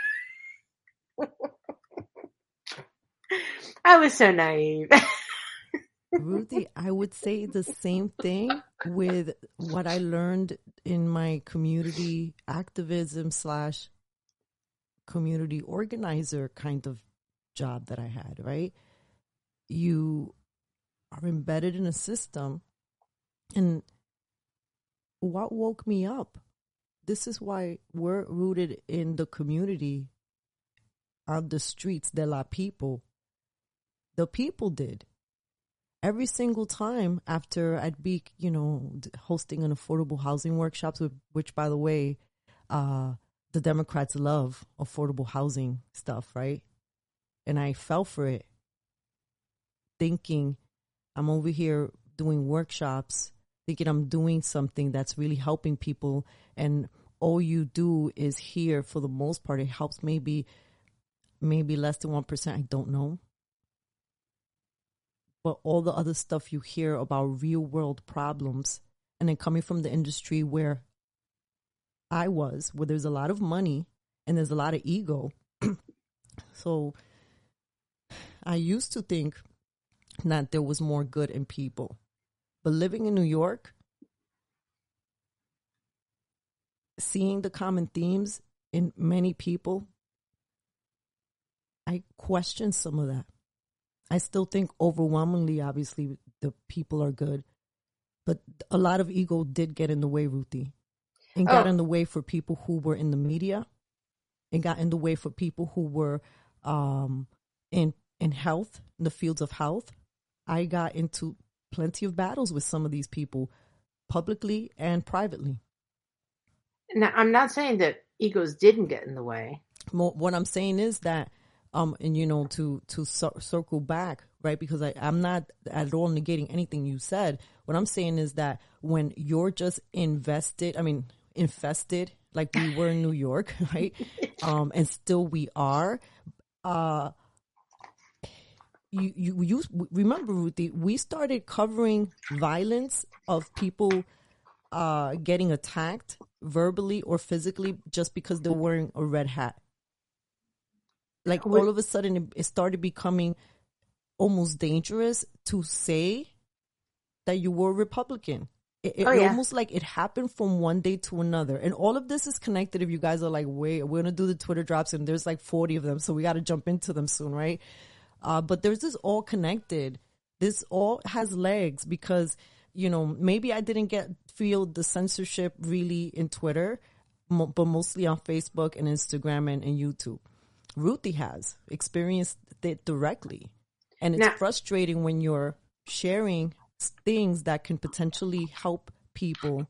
I was so naive.
Ruthie, I would say the same thing with what I learned in my community activism / community organizer kind of job that I had, right? You are embedded in a system, and what woke me up? This is why we're rooted in the community, on the streets, de la people. The people did. Every single time after I'd be, hosting an affordable housing workshops, which, by the way, the Democrats love affordable housing stuff, right? And I fell for it, thinking I'm over here doing workshops, thinking I'm doing something that's really helping people, and all you do is here, for the most part, it helps maybe less than 1%, I don't know. But all the other stuff you hear about real world problems, and then coming from the industry where I was, where there's a lot of money and there's a lot of ego. So I used to think that there was more good in people. But living in New York, seeing the common themes in many people, I question some of that. I still think overwhelmingly, obviously, the people are good. But a lot of ego did get in the way, Ruthie. And got in the way for people who were in the media. It got in the way for people who were in health, in the fields of health. I got into plenty of battles with some of these people, publicly and privately.
Now, I'm not saying that egos didn't get in the way.
What I'm saying is that, and to circle back, right? Because I'm not at all negating anything you said. What I'm saying is that when you're just infested, like we were in New York, right? And still we are. you remember, Ruthie, we started covering violence of people getting attacked verbally or physically just because they're wearing a red hat. Like all of a sudden it started becoming almost dangerous to say that you were Republican. It almost like it happened from one day to another. And all of this is connected. If you guys are like, wait, we're going to do the Twitter drops and there's like 40 of them. So we got to jump into them soon, right? But there's this all connected. This all has legs because, you know, maybe I didn't feel the censorship really in Twitter, but mostly on Facebook and Instagram and YouTube. Ruthie has experienced it directly. And it's frustrating when you're sharing things that can potentially help people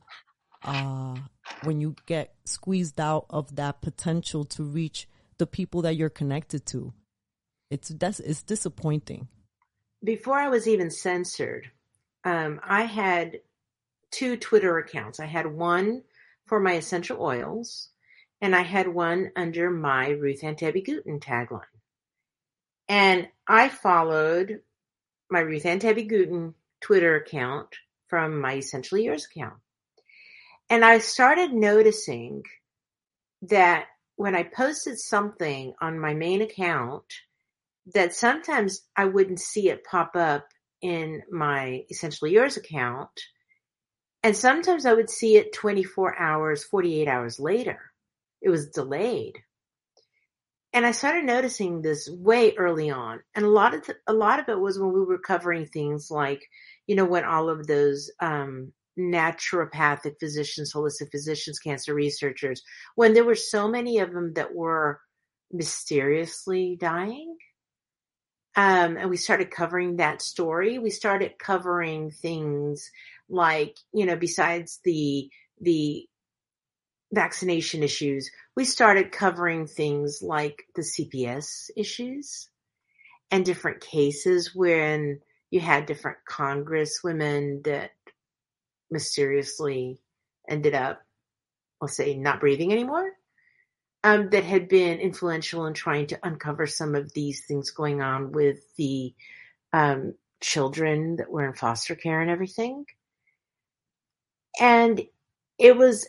when you get squeezed out of that potential to reach the people that you're connected to. It's disappointing.
Before I was even censored, I had 2 Twitter accounts. I had one for my essential oils, and I had one under my Ruth Ann Tabby Gooten tagline. And I followed my Ruth Ann Tabby Gooten Twitter account from my Essentially Yours account. And I started noticing that when I posted something on my main account, that sometimes I wouldn't see it pop up in my Essentially Yours account. And sometimes I would see it 24 hours, 48 hours later. It was delayed. And I started noticing this way early on. And a lot of it was when we were covering things like, you know, when all of those naturopathic physicians, holistic physicians, cancer researchers, when there were so many of them that were mysteriously dying. And we started covering that story. We started covering things like, you know, besides the vaccination issues, we started covering things like the CPS issues and different cases when you had different congresswomen that mysteriously ended up, I'll say, not breathing anymore, that had been influential in trying to uncover some of these things going on with the children that were in foster care and everything. And it was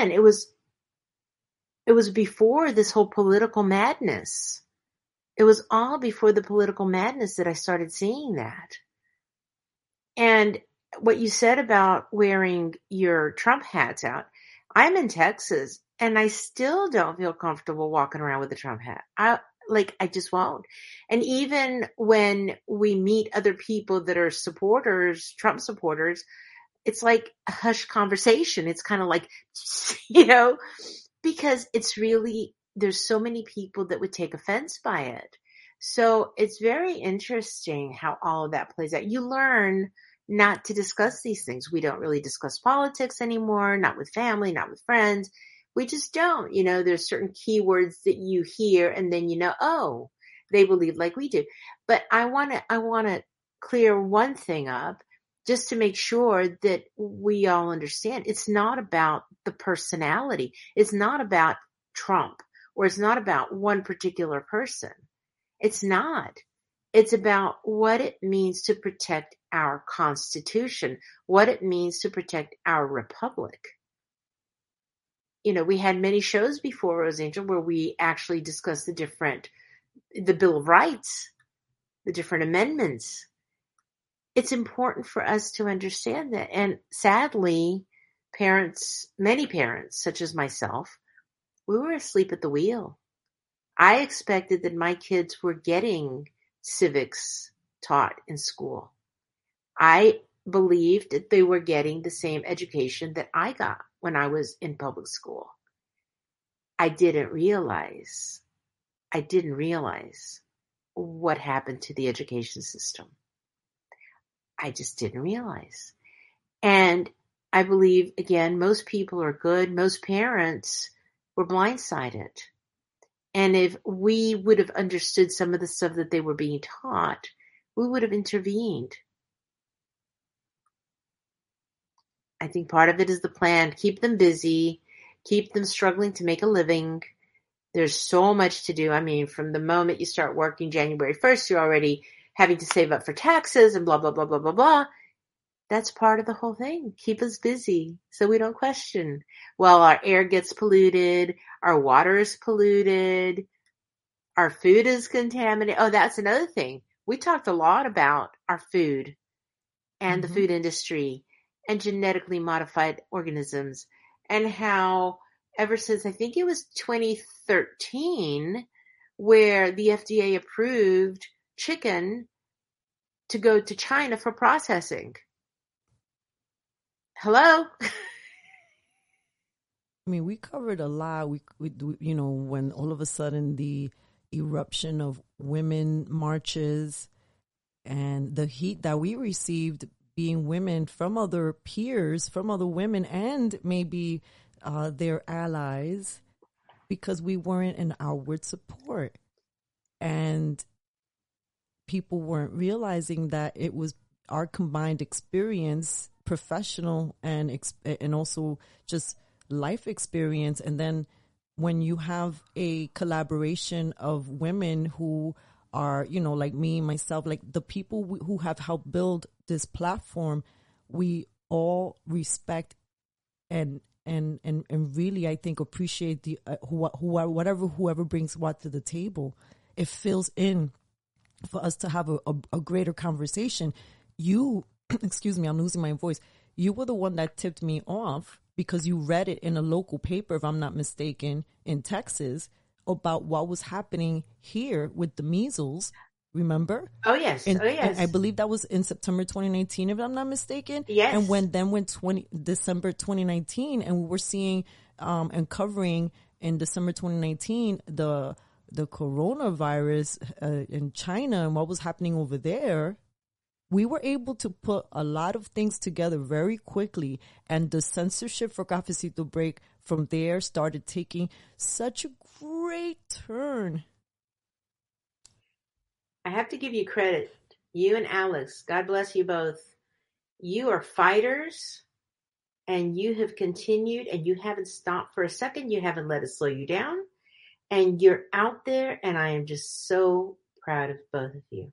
before this whole political madness. It was all before the political madness that I started seeing that. And what you said about wearing your Trump hats out, I'm in Texas and I still don't feel comfortable walking around with a Trump hat. I just won't. And even when we meet other people that are supporters, Trump supporters, it's like a hushed conversation. It's kind of like, you know, because it's really, there's so many people that would take offense by it. So it's very interesting how all of that plays out. You learn not to discuss these things. We don't really discuss politics anymore, not with family, not with friends. We just don't. You know, there's certain keywords that you hear and then you know, oh, they believe like we do. But I want to clear one thing up just to make sure that we all understand. It's not about the personality. It's not about Trump, or it's not about one particular person. It's not. It's about what it means to protect our Constitution, what it means to protect our republic. You know, we had many shows before, Rose Angel, where we actually discussed the Bill of Rights, the different amendments. It's important for us to understand that. And sadly, many parents, such as myself, we were asleep at the wheel. I expected that my kids were getting civics taught in school. I believed that they were getting the same education that I got when I was in public school. I didn't realize what happened to the education system. I just didn't realize. And I believe, again, most people are good. Most parents were blindsided. And if we would have understood some of the stuff that they were being taught, we would have intervened. I think part of it is the plan. Keep them busy. Keep them struggling to make a living. There's so much to do. I mean, from the moment you start working January 1st, you already having to save up for taxes and blah, blah, blah, blah, blah, blah. That's part of the whole thing. Keep us busy so we don't question. Well, our air gets polluted, our water is polluted, our food is contaminated. Oh, that's another thing. We talked a lot about our food and the food industry and genetically modified organisms, and how ever since I think it was 2013 where the FDA approved chicken to go to China for processing. Hello?
I mean, we covered a lot. We you know, when all of a sudden the eruption of women marches and the heat that we received being women from other peers, from other women, and maybe their allies, because we weren't in outward support. And people weren't realizing that it was our combined experience, professional and also just life experience. And then when you have a collaboration of women who are, you know, like me, myself, like the people who have helped build this platform, we all respect and really, I think, appreciate the whoever brings what to the table. It fills in for us to have a greater conversation. You, excuse me, I'm losing my voice. You were the one that tipped me off because you read it in a local paper, if I'm not mistaken, in Texas, about what was happening here with the measles. Remember?
Oh, yes.
And I believe that was in September 2019, if I'm not mistaken.
Yes.
And when December 2019, and we were seeing and covering in December 2019 the coronavirus in China and what was happening over there, we were able to put a lot of things together very quickly. And the censorship for Cafecito Break from there started taking such a great turn.
I have to give you credit. You and Alex, God bless you both. You are fighters, and you have continued, and you haven't stopped for a second. You haven't let it slow you down, and you're out there, and I am just so proud of both of you.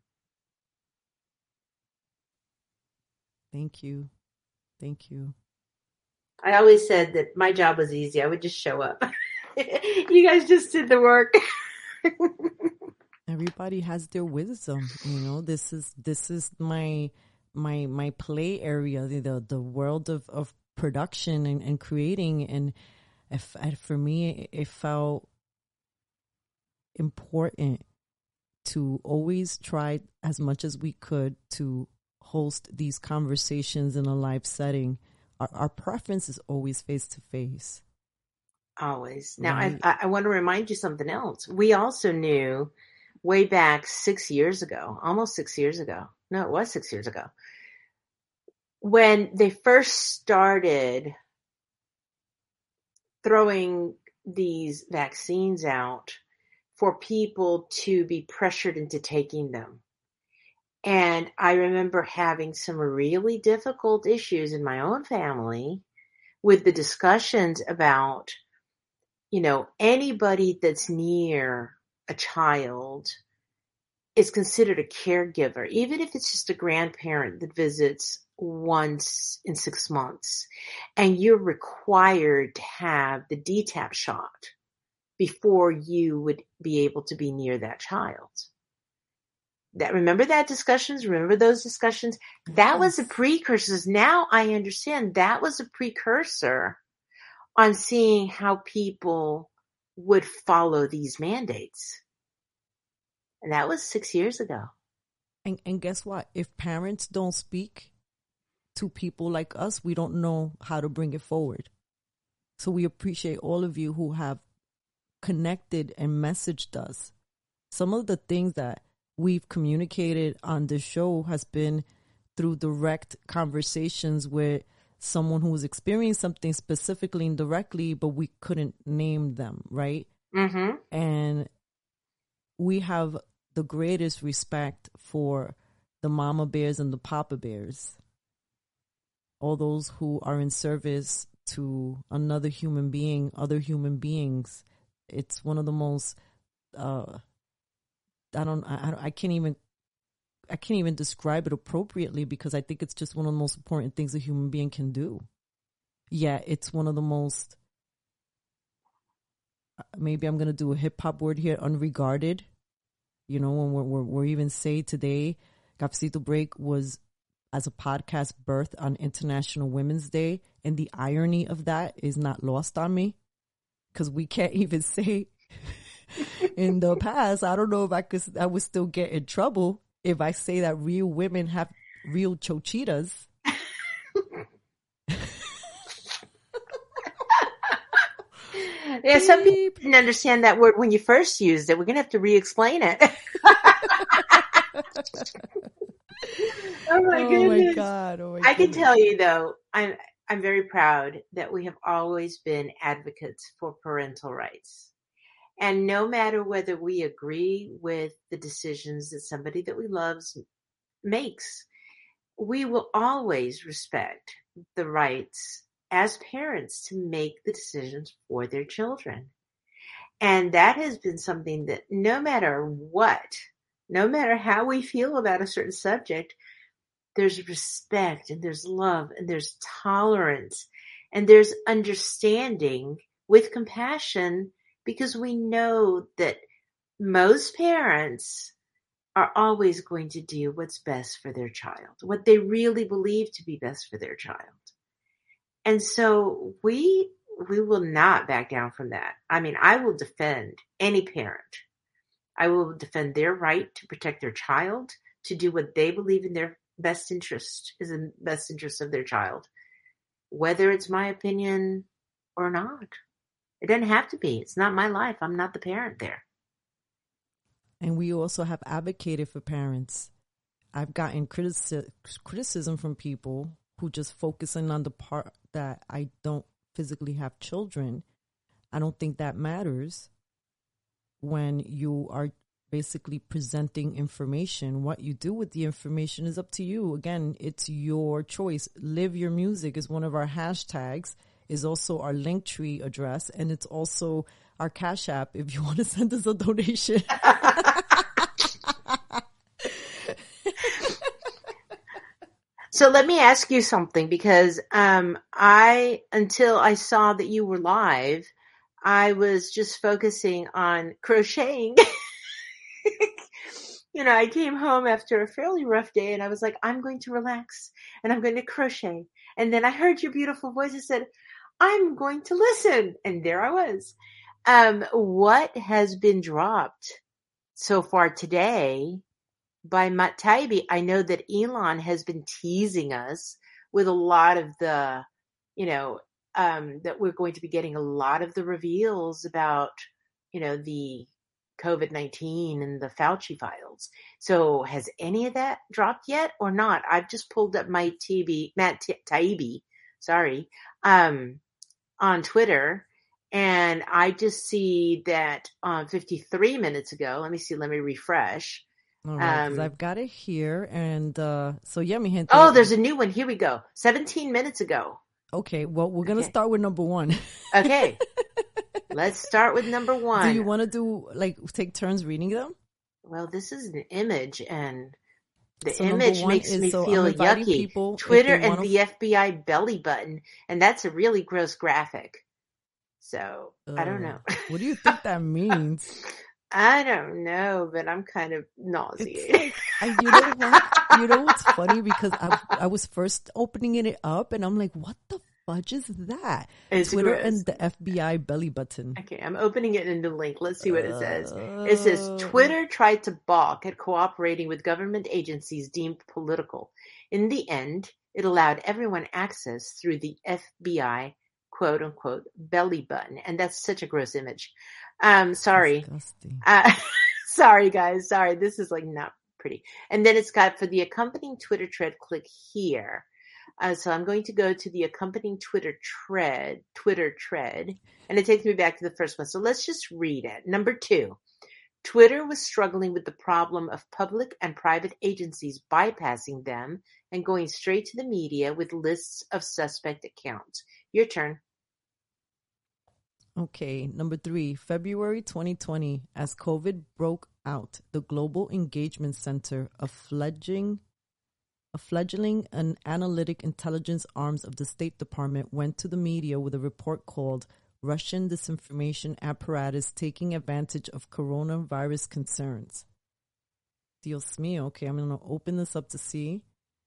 Thank you. Thank you.
I always said that my job was easy. I would just show up. You guys just did the work.
Everybody has their wisdom, you know. This is my play area, the world of production and creating. And for me, it felt important to always try as much as we could to host these conversations in a live setting. Our preference is always face to face.
Always. Now,
Right.
I want to remind you something else. We also knew way back 6 years ago, almost 6 years ago. No, it was 6 years ago. When they first started throwing these vaccines out for people to be pressured into taking them. And I remember having some really difficult issues in my own family with the discussions about, you know, anybody that's near a child is considered a caregiver, even if it's just a grandparent that visits once in 6 months, and you're required to have the DTaP shot before you would be able to be near that child. Remember that discussions? Remember those discussions? That was a precursor. Now I understand that was a precursor on seeing how people would follow these mandates. And that was 6 years ago.
And guess what? If parents don't speak to people like us, we don't know how to bring it forward. So we appreciate all of you who have connected and messaged us. Some of the things that we've communicated on the show has been through direct conversations with someone who was experiencing something specifically and directly, but we couldn't name them, right?
Mm-hmm.
And we have the greatest respect for the mama bears and the papa bears, all those who are in service to another human being, other human beings. It's one of the most, I can't even I can't even describe it appropriately because I think it's just one of the most important things a human being can do. Yeah, it's one of the most, maybe I'm going to do a hip hop word here, unregarded. You know, when we're even say today, Cafecito Break was, as a podcast, birthed on International Women's Day. And the irony of that is not lost on me, because we can't even say in the past, I don't know if I would still get in trouble if I say that real women have real chochitas.
Yeah, some people didn't understand that word when you first used it. We're going to have to re-explain it. Oh my goodness.
God.
I can tell you though, I'm very proud that we have always been advocates for parental rights. And no matter whether we agree with the decisions that somebody that we love makes, we will always respect the rights as parents to make the decisions for their children. And that has been something that no matter what, no matter how we feel about a certain subject, there's respect and there's love and there's tolerance and there's understanding with compassion, because we know that most parents are always going to do what's best for their child, what they really believe to be best for their child. And so we will not back down from that. I mean, I will defend any parent. I will defend their right to protect their child, to do what they believe in their best interest is in the best interest of their child, whether it's my opinion or not. It doesn't have to be. It's not my life. I'm not the parent there.
And we also have advocated for parents. I've gotten criticism from people who just focusing on the part that I don't physically have children. I don't think that matters when you are basically presenting information. What you do with the information is up to you. Again, it's your choice. Live Your Music is one of our hashtags, is also our Linktree address, and it's also our Cash App if you want to send us a donation.
So let me ask you something, because until I saw that you were live, I was just focusing on crocheting. You know, I came home after a fairly rough day and I was like, I'm going to relax and I'm going to crochet. And then I heard your beautiful voice and said, I'm going to listen. And there I was. What has been dropped so far today by Matt Taibbi? I know that Elon has been teasing us with a lot of the, that we're going to be getting a lot of the reveals about, the COVID-19 and the Fauci files. So has any of that dropped yet or not? I've just pulled up my Matt Taibbi, on Twitter, and I just see that 53 minutes ago. Let me refresh.
All right, 'cause I've got it here, and so yeah, mi gente.
Oh, there's a new one. Here we go. 17 minutes ago.
Okay, well, we're gonna start with number one.
Okay, let's start with number one.
Do you want to take turns reading them?
Well, this is an image, and the
So
image makes me feel yucky. Twitter and the FBI belly button, and that's a really gross graphic. So I don't know.
What do you think that means?
I don't know, but I'm kind of nauseated.
You know what's funny? Because I was first opening it up, and I'm like, what the fudge is that?
It's
Twitter
gross.
and the FBI belly button.
Okay, I'm opening it in the link. Let's see what it says. It says, Twitter tried to balk at cooperating with government agencies deemed political. In the end, it allowed everyone access through the FBI quote-unquote belly button. And that's such a gross image. Sorry. Sorry, guys. Sorry. This is not pretty. And then it's got, for the accompanying Twitter thread, click here. So I'm going to go to the accompanying Twitter thread, and it takes me back to the first one. So let's just read it. Number 2, Twitter was struggling with the problem of public and private agencies bypassing them and going straight to the media with lists of suspect accounts. Your turn.
Okay, number 3, February 2020, as COVID broke out, the Global Engagement Center, a fledgling and analytic intelligence arms of the State Department, went to the media with a report called Russian Disinformation Apparatus Taking Advantage of Coronavirus Concerns. Dios mío. Okay, I'm going to open this up to see.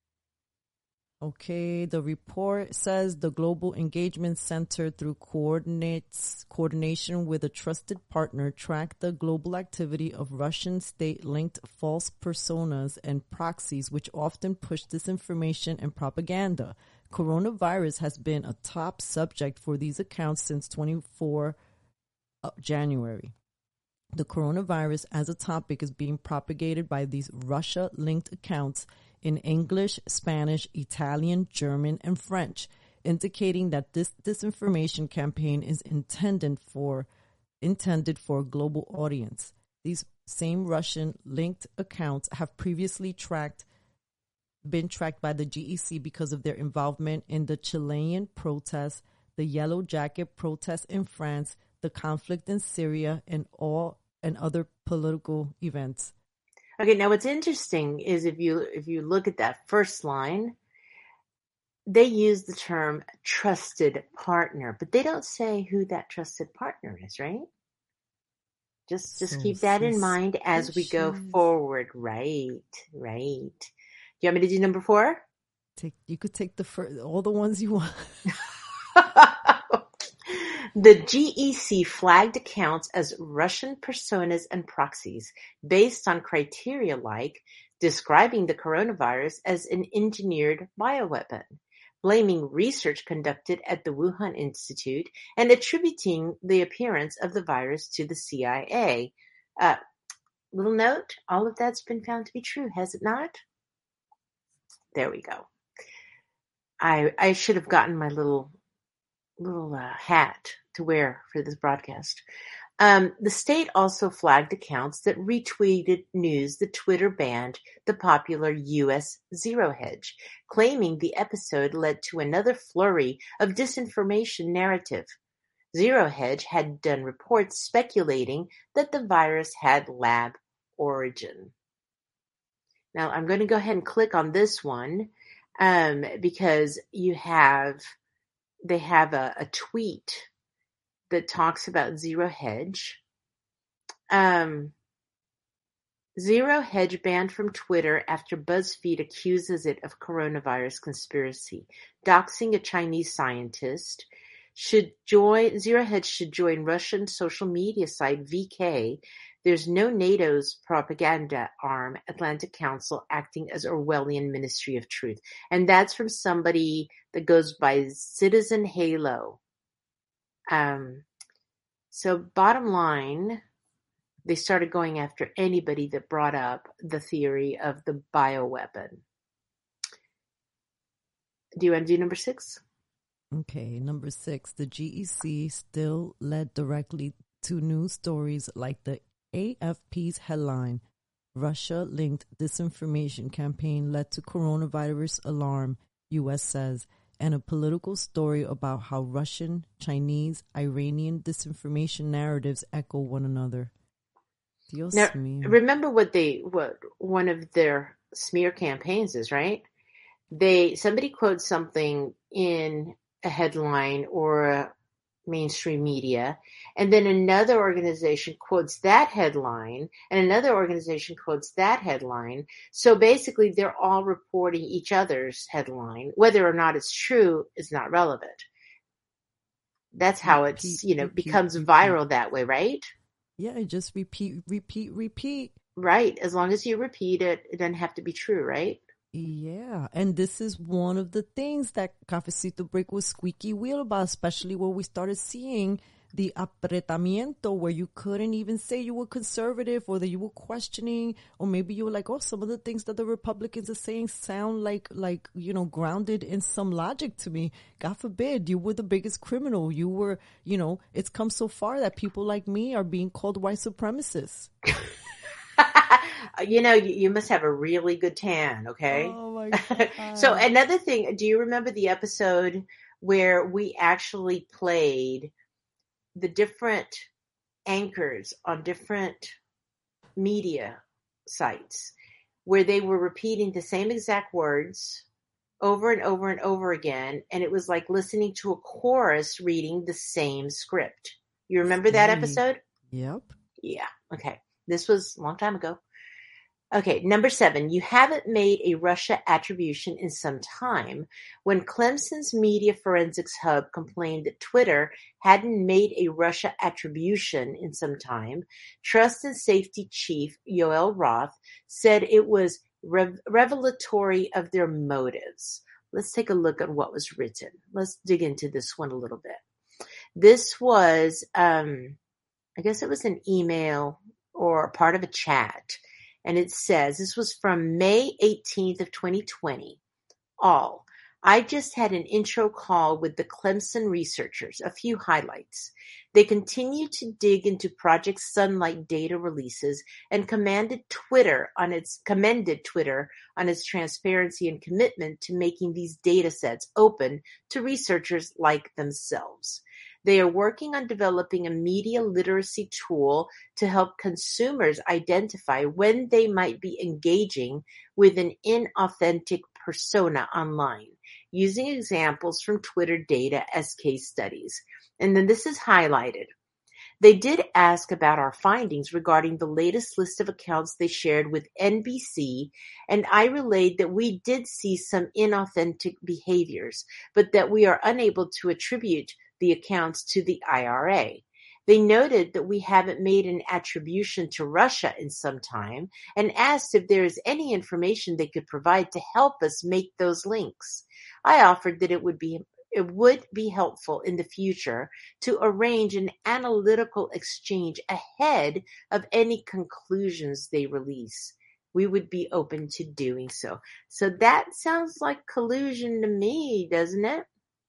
Okay, the report says the Global Engagement Center, through coordination with a trusted partner, tracked the global activity of Russian state-linked false personas and proxies, which often push disinformation and propaganda. Coronavirus has been a top subject for these accounts since 24 January. The coronavirus as a topic is being propagated by these Russia-linked accounts in English, Spanish, Italian, German, and French, indicating that this disinformation campaign is intended for a global audience. These same Russian-linked accounts have previously been tracked by the GEC because of their involvement in the Chilean protests, the Yellow Jacket protests in France, the conflict in Syria, and other political events.
Okay, now what's interesting is if you look at that first line, they use the term trusted partner, but they don't say who that trusted partner is, right? Just keep that in mind as we go forward. Right. Do you want me to do number 4?
You could take all the ones you want.
The GEC flagged accounts as Russian personas and proxies based on criteria like describing the coronavirus as an engineered bioweapon, blaming research conducted at the Wuhan Institute, and attributing the appearance of the virus to the CIA. Little note, all of that's been found to be true, has it not? There we go. I should have gotten my little hat to wear for this broadcast. The state also flagged accounts that retweeted news that Twitter banned the popular U.S. Zero Hedge, claiming the episode led to another flurry of disinformation narrative. Zero Hedge had done reports speculating that the virus had lab origin. Now, I'm going to go ahead and click on this one because they have a tweet that talks about Zero Hedge. Zero Hedge banned from Twitter after BuzzFeed accuses it of coronavirus conspiracy. Doxing a Chinese scientist. Zero Hedge should join Russian social media site VK. There's no NATO's propaganda arm, Atlantic Council, acting as Orwellian Ministry of Truth. And that's from somebody that goes by Citizen Halo. So bottom line, they started going after anybody that brought up the theory of the bioweapon. Do you want to do number 6?
Okay, number 6. The GEC still led directly to news stories like the AFP's headline, Russia-linked disinformation campaign led to coronavirus alarm, U.S. says, and a political story about how Russian, Chinese, Iranian disinformation narratives echo one another. Dios
now,
mío.
Remember what one of their smear campaigns is, right? Somebody quotes something in a headline or a mainstream media, and then another organization quotes that headline, and another organization quotes that headline. So basically, they're all reporting each other's headline. Whether or not it's true is not relevant. That's how it's, becomes viral that way, right?
Yeah, just repeat.
Right. As long as you repeat it, it doesn't have to be true, right?
Yeah, and this is one of the things that Cafecito Break was squeaky wheel about, especially when we started seeing the apretamiento, where you couldn't even say you were conservative or that you were questioning, or maybe you were like, oh, some of the things that the Republicans are saying sound like grounded in some logic to me. God forbid, you were the biggest criminal. You were, it's come so far that people like me are being called white supremacists.
You must have a really good tan, okay?
Oh my God.
So another thing, do you remember the episode where we actually played the different anchors on different media sites where they were repeating the same exact words over and over and over again, and it was like listening to a chorus reading the same script. You remember that episode?
Yep.
Yeah. Okay. This was a long time ago. Okay, number 7, you haven't made a Russia attribution in some time. When Clemson's Media Forensics Hub complained that Twitter hadn't made a Russia attribution in some time, Trust and Safety Chief Yoel Roth said it was revelatory of their motives. Let's take a look at what was written. Let's dig into this one a little bit. This was, I guess it was an email or part of a chat. And it says, this was from May 18th of 2020. I just had an intro call with the Clemson researchers, a few highlights. They continue to dig into Project Sunlight data releases and commended Twitter on its transparency and commitment to making these data sets open to researchers like themselves. They are working on developing a media literacy tool to help consumers identify when they might be engaging with an inauthentic persona online, using examples from Twitter data as case studies. And then this is highlighted. They did ask about our findings regarding the latest list of accounts they shared with NBC, and I relayed that we did see some inauthentic behaviors, but that we are unable to attribute the accounts to the IRA. They noted that we haven't made an attribution to Russia in some time and asked if there is any information they could provide to help us make those links. I offered that it would be helpful in the future to arrange an analytical exchange ahead of any conclusions they release. We would be open to doing so. So that sounds like collusion to me, doesn't it?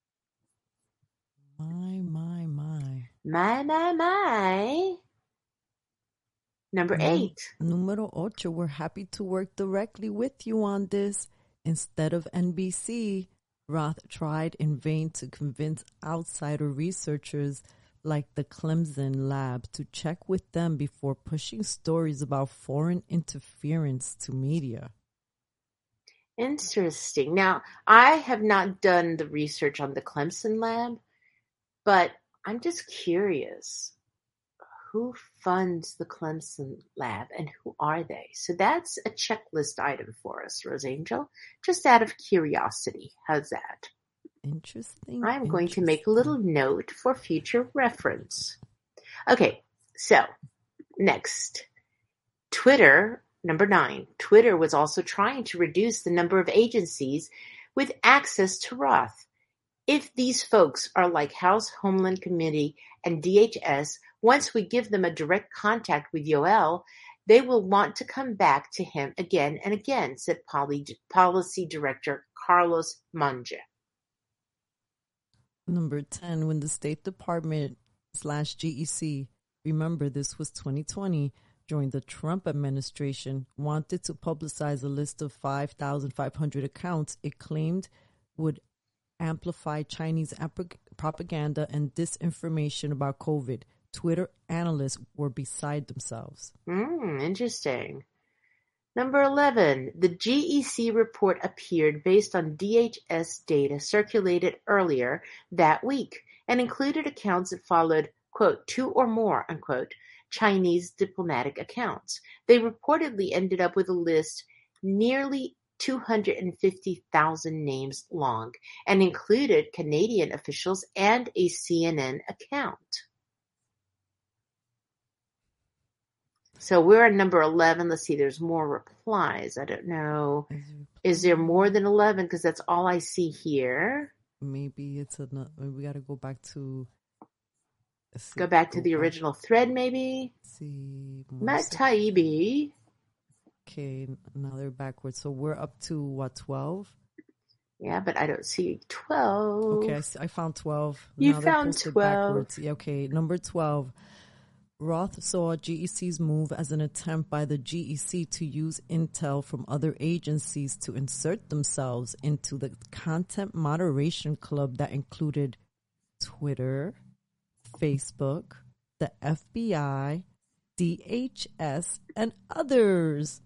My. Number 8.
Número 8. We're happy to work directly with you on this. Instead of NBC, Roth tried in vain to convince outsider researchers like the Clemson lab to check with them before pushing stories about foreign interference to media.
Interesting. Now, I have not done the research on the Clemson lab, but I'm just curious. Who funds the Clemson lab and who are they? So that's a checklist item for us, Rose Angel, just out of curiosity. How's that?
Interesting.
I'm going to make a little note for future reference. Okay, so next. Twitter, number 9. Twitter was also trying to reduce the number of agencies with access to Roth. If these folks are like House Homeland Committee and DHS, once we give them a direct contact with Yoel, they will want to come back to him again and again, said Policy Director Carlos Monge.
Number 10, when the State Department /GEC, remember this was 2020, during the Trump administration, wanted to publicize a list of 5,500 accounts it claimed would amplify Chinese propaganda and disinformation about COVID. Twitter analysts were beside themselves.
Interesting. Number 11, the GEC report appeared based on DHS data circulated earlier that week and included accounts that followed, quote, 2 or more, unquote, Chinese diplomatic accounts. They reportedly ended up with a list nearly 250,000 names long and included Canadian officials and a CNN account. So we're at number 11. Let's see, there's more replies. I don't know. Is there more than 11? Because that's all I see here.
Maybe it's another. We got to go back to.
Go back to the original thread, maybe.
See.
Matt Taibbi.
Okay, now they're backwards. So we're up to what, 12?
Yeah, but I don't see 12.
Okay, I found 12.
You
now
found 12.
Backwards. Yeah, okay, number 12. Roth saw GEC's move as an attempt by the GEC to use intel from other agencies to insert themselves into the content moderation club that included Twitter, Facebook, the FBI, DHS, and others.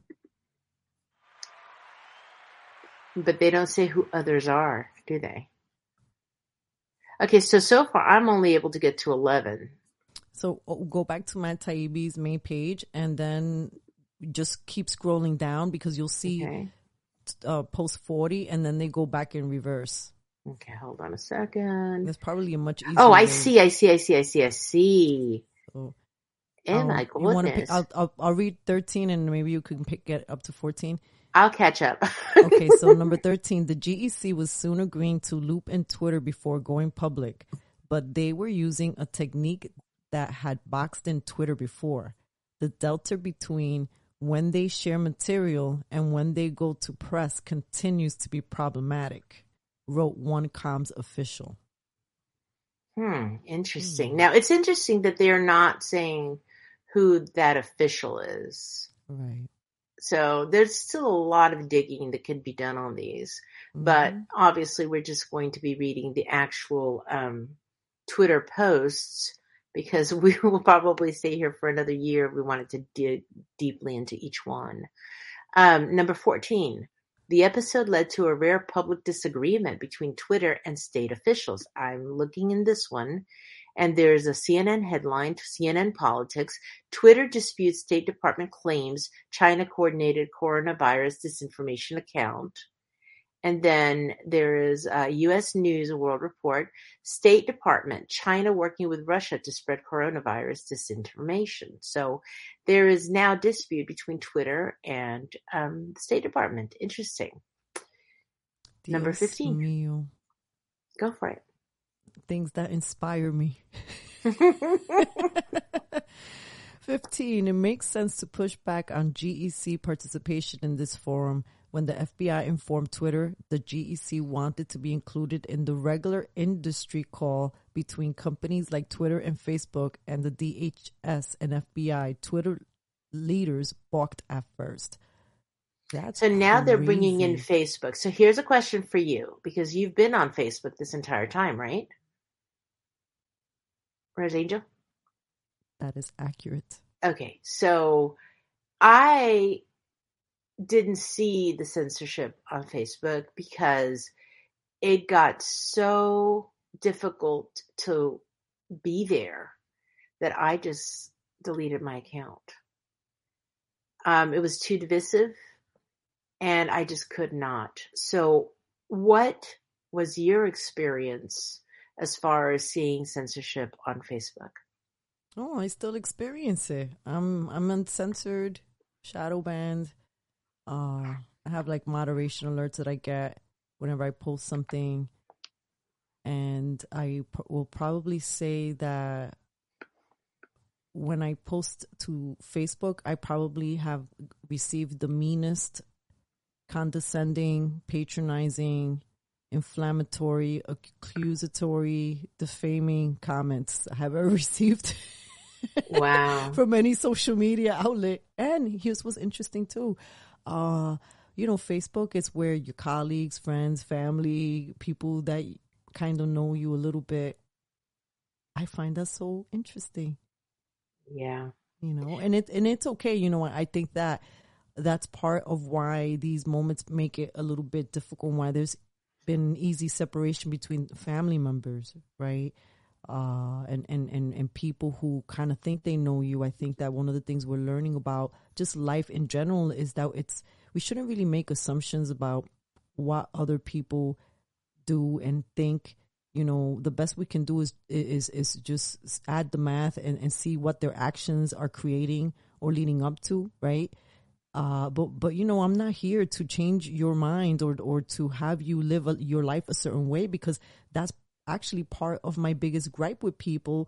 But they don't say who others are, do they? Okay, so far I'm only able to get to 11.
So go back to Matt Taibbi's main page and then just keep scrolling down because you'll see post 40 and then they go back in reverse.
Okay, hold on a second.
There's probably a much easier
Oh, I
way.
see.
So,
Oh my goodness.
I'll read 13 and maybe you can get up to 14.
I'll catch up.
Okay, so number 13, the GEC was soon agreeing to loop in Twitter before going public, but they were using a technique that had boxed in Twitter before. The delta between when they share material and when they go to press continues to be problematic, wrote one comms official.
Interesting. Now, it's interesting that they're not saying who that official is.
Right.
So there's still a lot of digging that could be done on these. But obviously we're just going to be reading the actual Twitter posts because we will probably stay here for another year if we wanted to dig deeply into each one. Number 14. The episode led to a rare public disagreement between Twitter and state officials. I'm looking in this one. And there's a CNN headline, CNN Politics, Twitter disputes State Department claims China coordinated coronavirus disinformation account. And then there is a U.S. News World Report, State Department, China working with Russia to spread coronavirus disinformation. So there is now dispute between Twitter and the State Department. Interesting.
Dios
Number 15.
Mío.
Go for it.
Things that inspire me. 15. It makes sense to push back on GEC participation in this forum. When the FBI informed Twitter the GEC wanted to be included in the regular industry call between companies like Twitter and Facebook and the DHS and FBI, Twitter leaders balked at first.
So now they're bringing in Facebook. So here's a question for you, because you've been on Facebook this entire time, right? Where's Angel?
That is accurate.
Okay, so I didn't see the censorship on Facebook because it got so difficult to be there that I just deleted my account. It was too divisive. And I just could not. So what was your experience as far as seeing censorship on Facebook?
Oh, I still experience it. I'm uncensored, shadow banned. I have like moderation alerts that I get whenever I post something. And I will probably say that when I post to Facebook, I probably have received the meanest, condescending, patronizing, inflammatory, accusatory, defaming comments I have ever received.
Wow.
From any social media outlet. And here's what's interesting too. Facebook is where your colleagues, friends, family, people that kind of know you a little bit. I find that so interesting.
Yeah.
And it's okay. I think that's part of why these moments make it a little bit difficult, why there's been easy separation between family members, right? And people who kind of think they know you. I think that one of the things we're learning about just life in general is that we shouldn't really make assumptions about what other people do and think. The best we can do is just add the math and see what their actions are creating or leading up to, right? But I'm not here to change your mind or to have you live your life a certain way, because that's actually part of my biggest gripe with people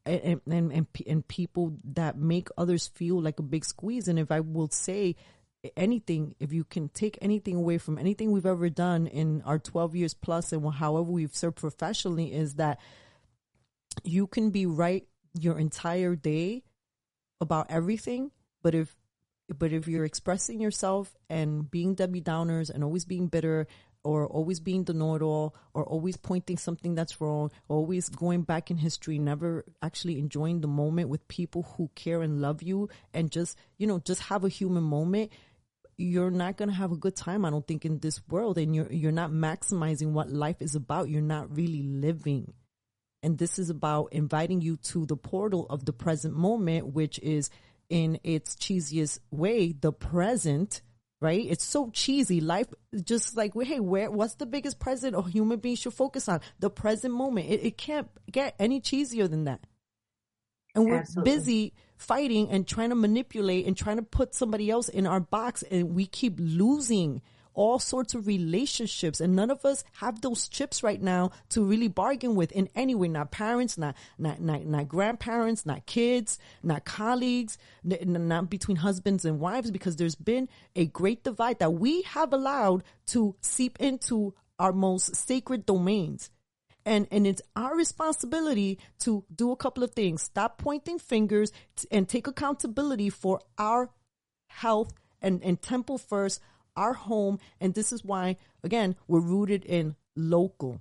and people that make others feel like a big squeeze. And if I will say anything, if you can take anything away from anything we've ever done in our 12 years plus and however we've served professionally, is that you can be right your entire day about everything, but if you're expressing yourself and being Debbie Downers and always being bitter always being the know-it-all, or always pointing something that's wrong, always going back in history, never actually enjoying the moment with people who care and love you, and just have a human moment, you're not going to have a good time, I don't think, in this world. And you're not maximizing what life is about. You're not really living. And this is about inviting you to the portal of the present moment, which is, in its cheesiest way, the present, right? It's so cheesy. Life, just like, hey, what's the biggest present a human being should focus on? The present moment. It can't get any cheesier than that. And we're busy fighting and trying to manipulate and trying to put somebody else in our box, and we keep losing all sorts of relationships, and none of us have those chips right now to really bargain with in any way. Not parents, not grandparents, not kids, not colleagues, not between husbands and wives, because there's been a great divide that we have allowed to seep into our most sacred domains. And it's our responsibility to do a couple of things. Stop pointing fingers and take accountability for our health and temple first, our home. And this is why, again, we're rooted in local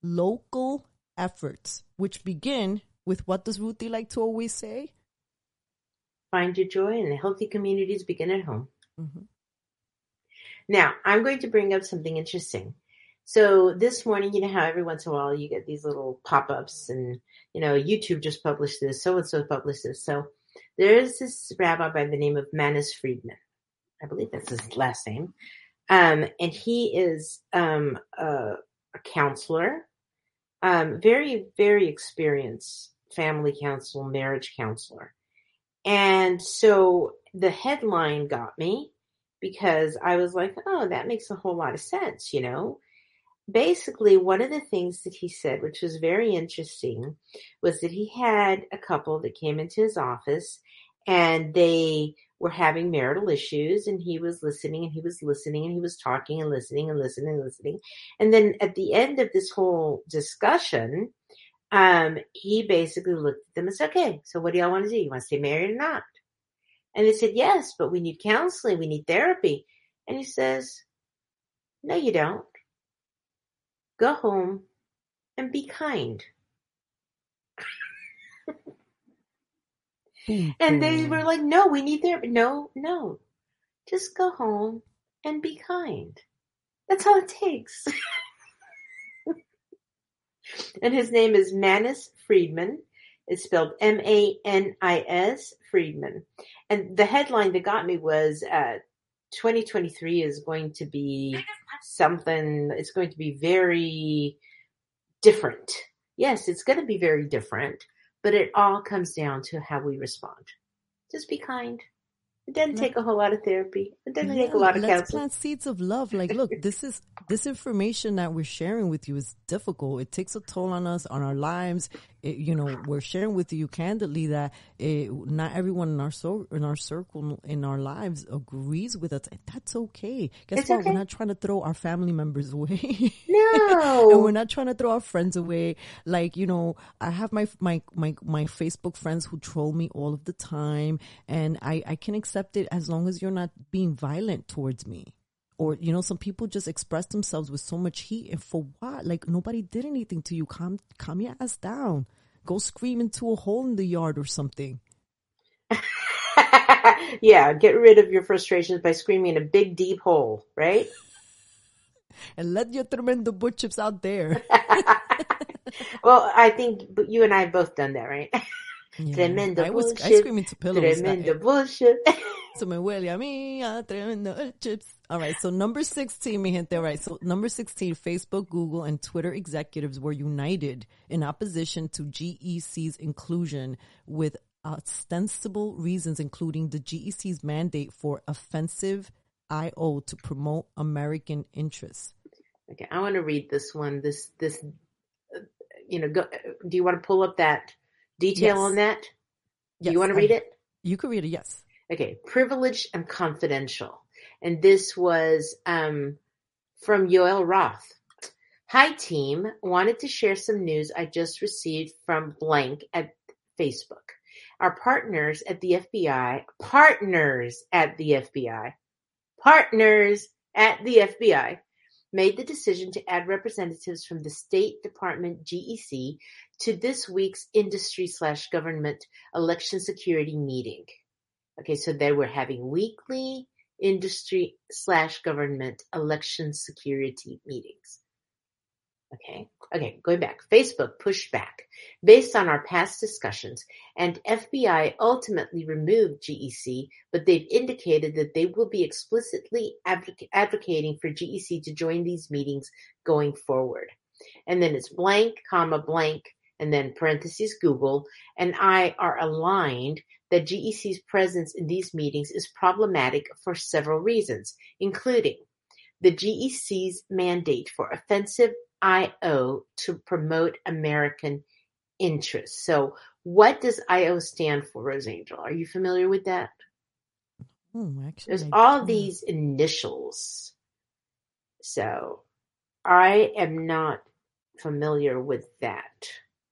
efforts, which begin with, what does Ruthie like to always say?
Find your joy, and healthy communities begin at home.
Mm-hmm.
Now, I'm going to bring up something interesting. So this morning, you know how every once in a while you get these little pop-ups, and, YouTube just published this, so-and-so published this. So there's this rabbi by the name of Manis Friedman. I believe that's his last name. And he is a counselor, very, very experienced family counsel, marriage counselor. And so the headline got me, because I was like, oh, that makes a whole lot of sense, Basically, one of the things that he said, which was very interesting, was that he had a couple that came into his office, and they were having marital issues, and he was listening, and he was listening, and he was talking and listening and listening and listening. And then at the end of this whole discussion, he basically looked at them and said, okay, so what do y'all want to do? You want to stay married or not? And they said, yes, but we need counseling. We need therapy. And he says, no, you don't. Go home and be kind. And they were like, no, we need therapy. No, just go home and be kind. That's all it takes. And his name is Manis Friedman. It's spelled M-A-N-I-S, Friedman. And the headline that got me was 2023 is going to be something, it's going to be very different. Yes, it's going to be very different, but it all comes down to how we respond. Just be kind. It doesn't take a whole lot of therapy. It doesn't take a lot of counseling.
Let's plant seeds of love. Like, look, this information that we're sharing with you is difficult. It takes a toll on us, on our lives. We're sharing with you candidly that not everyone in our circle, in our lives, agrees with us, and that's okay. Guess what? Okay. We're not trying to throw our family members away.
No,
and we're not trying to throw our friends away. Like, I have my Facebook friends who troll me all of the time, and I can accept it as long as you're not being violent towards me. Or, some people just express themselves with so much heat. And for what? Like, nobody did anything to you. Calm your ass down. Go scream into a hole in the yard or something.
Yeah, get rid of your frustrations by screaming in a big, deep hole, right?
And let your tremendo butt chips out there.
Well, I think you and I have both done that, right?
Yeah.
Tremendo bullshit.
I scream into pillows.
Tremendo bullshit.
So me huele a mí, tremendo chips. All right, so number 16, mi gente. All right, so number 16, Facebook, Google, and Twitter executives were united in opposition to GEC's inclusion, with ostensible reasons, including the GEC's mandate for offensive I.O. to promote American interests.
Okay, I want to read this one. This, do you want to pull up that detail on that? Do you want to read it?
You can read it, yes.
Okay, privileged and confidential. And this was from Yoel Roth. Hi, team. Wanted to share some news I just received from blank at Facebook. Our partners at the FBI made the decision to add representatives from the State Department GEC to this week's industry/government election security meeting. Okay, so they were having weekly industry/government election security meetings. Okay, going back. Facebook pushed back based on our past discussions, and FBI ultimately removed GEC, but they've indicated that they will be explicitly advocating for GEC to join these meetings going forward. And then it's blank, comma, blank, and then parentheses Google, and I are aligned that GEC's presence in these meetings is problematic for several reasons, including the GEC's mandate for offensive I.O. to promote American interests. So what does I.O. stand for, Rose Angel? Are you familiar with that?
Actually,
There's all these initials. So I am not familiar with that.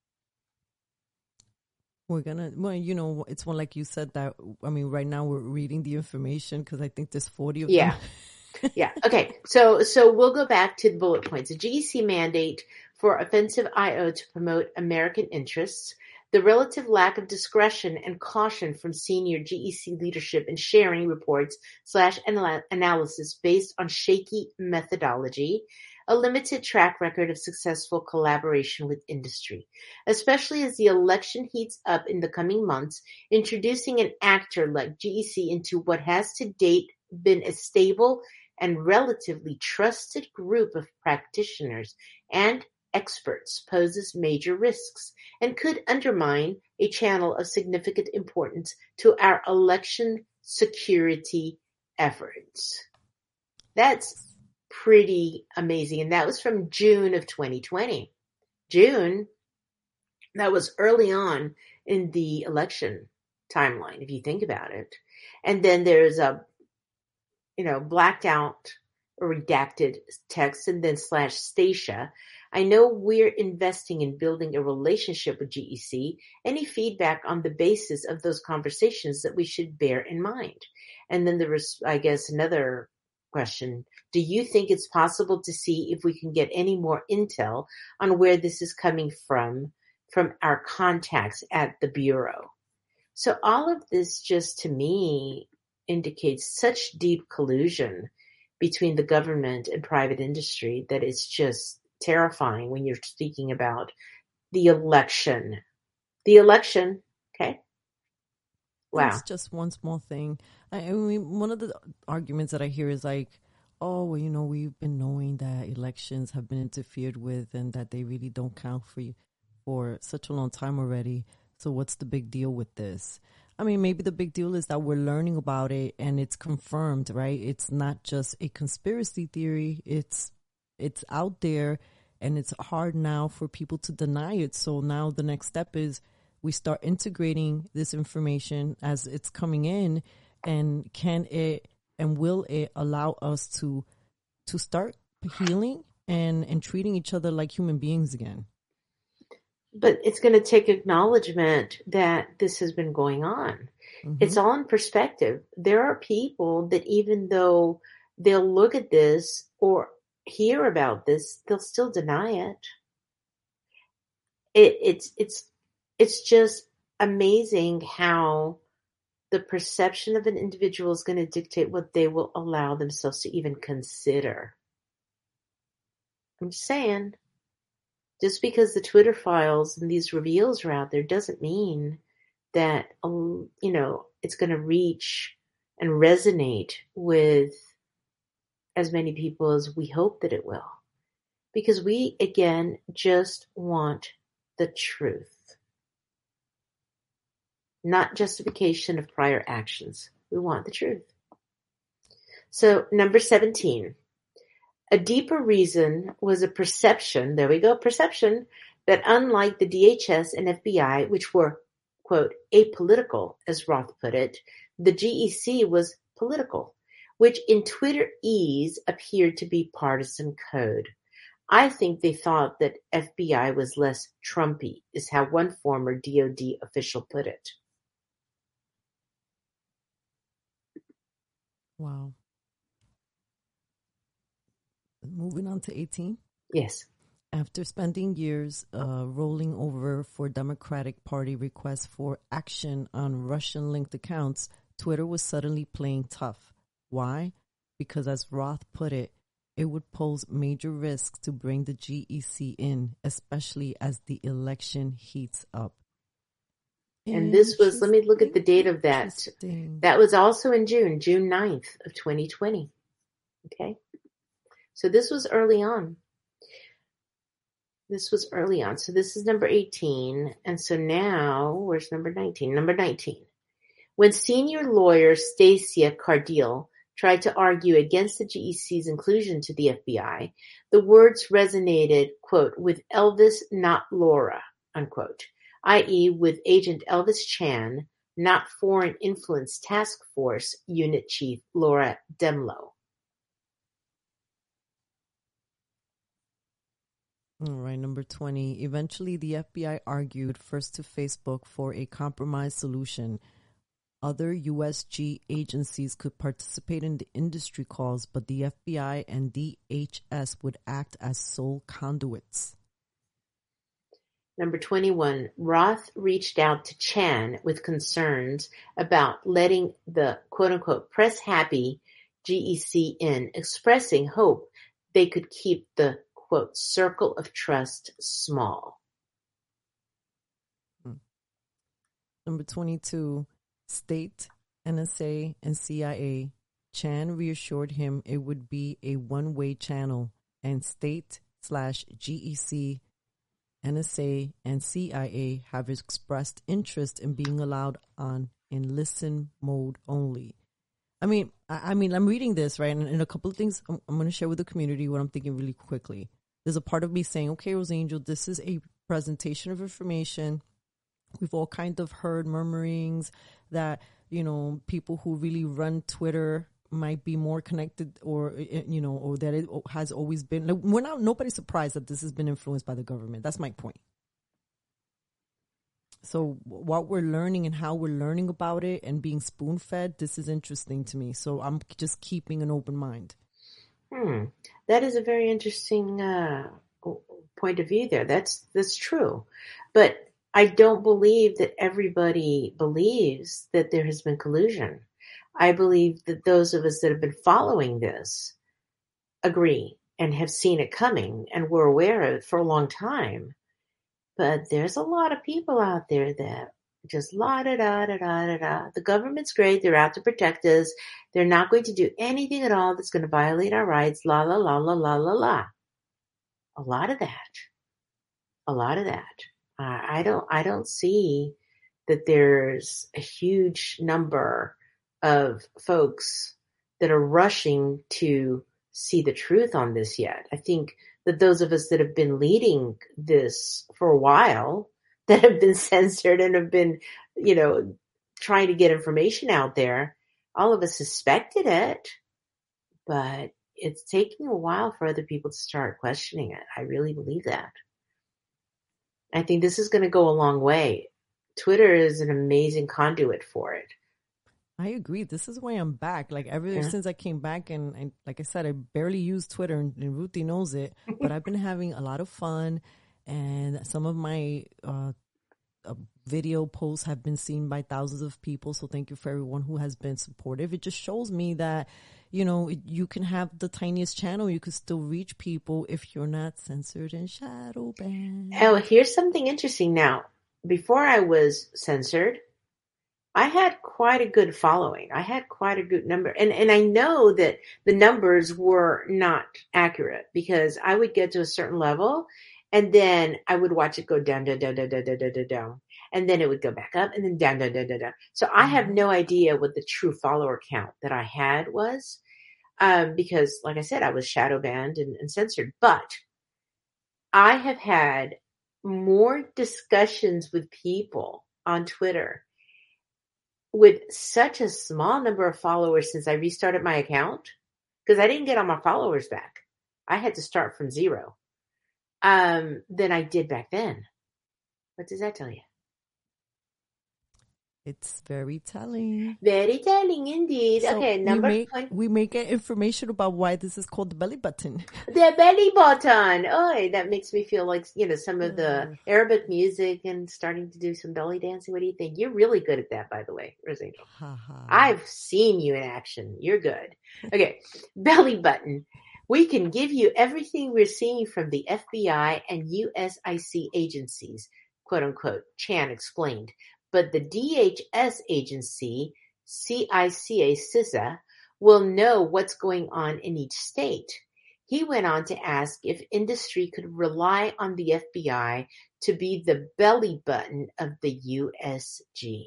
We're gonna, it's one like you said that, I mean, right now we're reading the information because I think there's 40 of them.
Yeah. Okay. So we'll go back to the bullet points. The GEC mandate for offensive I.O. to promote American interests, the relative lack of discretion and caution from senior GEC leadership in sharing reports/analysis based on shaky methodology, a limited track record of successful collaboration with industry, especially as the election heats up in the coming months, introducing an actor like GEC into what has to date been a stable and relatively trusted group of practitioners and experts poses major risks and could undermine a channel of significant importance to our election security efforts. That's pretty amazing. And that was from June of 2020. June, that was early on in the election timeline, if you think about it. And then there's a blacked out or redacted text and then /Stacia. I know we're investing in building a relationship with GEC. Any feedback on the basis of those conversations that we should bear in mind? And then there was, I guess, another question. Do you think it's possible to see if we can get any more intel on where this is coming from our contacts at the Bureau? So all of this just to me indicates such deep collusion between the government and private industry that it's just terrifying when you're speaking about the election. Okay? Wow.
It's just one small thing. I mean, one of the arguments that I hear is like, oh, well, we've been knowing that elections have been interfered with and that they really don't count for such a long time already. So what's the big deal with this? I mean, maybe the big deal is that we're learning about it and it's confirmed, right? It's not just a conspiracy theory. It's out there and it's hard now for people to deny it. So now the next step is we start integrating this information as it's coming in, and will it allow us to start healing and treating each other like human beings again?
But it's going to take acknowledgement that this has been going on. Mm-hmm. It's all in perspective. There are people that even though they'll look at this or hear about this, they'll still deny it. It's just amazing how the perception of an individual is going to dictate what they will allow themselves to even consider. I'm just saying. Just because the Twitter files and these reveals are out there doesn't mean that, it's going to reach and resonate with as many people as we hope that it will. Because we, again, just want the truth. Not justification of prior actions. We want the truth. So, number 17. A deeper reason was a perception, that unlike the DHS and FBI, which were, quote, apolitical, as Roth put it, the GEC was political, which in Twitterese appeared to be partisan code. I think they thought that FBI was less Trumpy, is how one former DOD official put it.
Wow. Moving on to 18.
Yes.
After spending years rolling over for Democratic Party requests for action on Russian-linked accounts, Twitter was suddenly playing tough. Why? Because as Roth put it, it would pose major risks to bring the GEC in, especially as the election heats up.
And this was, let me look at the date of that. That was also in June 9th of 2020. Okay. So this was early on. So this is number 18. And so now, where's number 19? Number 19. When senior lawyer Stacia Cardile tried to argue against the GEC's inclusion to the FBI, the words resonated, quote, with Elvis, not Laura, unquote, i.e. with Agent Elvis Chan, not Foreign Influence Task Force Unit Chief Laura Demlow.
All right, number 20. Eventually, the FBI argued first to Facebook for a compromise solution. Other USG agencies could participate in the industry calls, but the FBI and DHS would act as sole conduits.
Number 21. Roth reached out to Chan with concerns about letting the quote-unquote press-happy GEC in, expressing hope they could keep the quote, circle of trust small.
Number 22, State, NSA, and CIA. Chan reassured him it would be a one-way channel, and State/GEC, NSA, and CIA have expressed interest in being allowed on in listen mode only. I mean, I'm reading this, right? And a couple of things I'm going to share with the community what I'm thinking really quickly. There's a part of me saying, okay, Rosangel, this is a presentation of information. We've all kind of heard murmurings that, you know, people who really run Twitter might be more connected or, you know, or that it has always been. Like, nobody's surprised that this has been influenced by the government. That's my point. So what we're learning and how we're learning about it and being spoon-fed, this is interesting to me. So I'm just keeping an open mind.
That is a very interesting point of view there. That's true. But I don't believe that everybody believes that there has been collusion. I believe that those of us that have been following this agree and have seen it coming and were aware of it for a long time. But there's a lot of people out there that just la-da-da-da-da-da-da. The government's great. They're out to protect us. They're not going to do anything at all that's going to violate our rights. La, la, la, la, la, la, la. A lot of that. I don't see that there's a huge number of folks that are rushing to see the truth on this yet. I think that those of us that have been leading this for a while, that have been censored and have been, you know, trying to get information out there, all of us suspected it, but it's taking a while for other people to start questioning it. I really believe that. I think this is going to go a long way. Twitter is an amazing conduit for it.
I agree. This is why I'm back. Like ever since I came back, and like I said, I barely use Twitter, and Ruthie knows it. But I've been having a lot of fun, and some of my video posts have been seen by thousands of people. So thank you for everyone who has been supportive. It just shows me that, you know, you can have the tiniest channel, you can still reach people if you're not censored and shadow banned.
Oh, here's something interesting now. Before I was censored, I had quite a good following. I had quite a good number. And I know that the numbers were not accurate because I would get to a certain level and then I would watch it go down, down, down, down, down, down, down, down. And then it would go back up and then down, down, down, down, down. So I have no idea what the true follower count that I had was because, like I said, I was shadow banned and censored. But I have had more discussions with people on Twitter with such a small number of followers since I restarted my account, because I didn't get all my followers back. I had to start from zero, than I did back then. What does that tell you?
It's very telling.
Very telling indeed.
So
Okay,
we may get information about why this is called the belly button.
The belly button. Oh, that makes me feel like, some of the Arabic music and starting to do some belly dancing. What do you think? You're really good at that, by the way, Rosangel. I've seen you in action. You're good. Okay, belly button. We can give you everything we're seeing from the FBI and USIC agencies, quote unquote, Chan explained. But the DHS agency, CICA, will know what's going on in each state. He went on to ask if industry could rely on the FBI to be the belly button of the USG.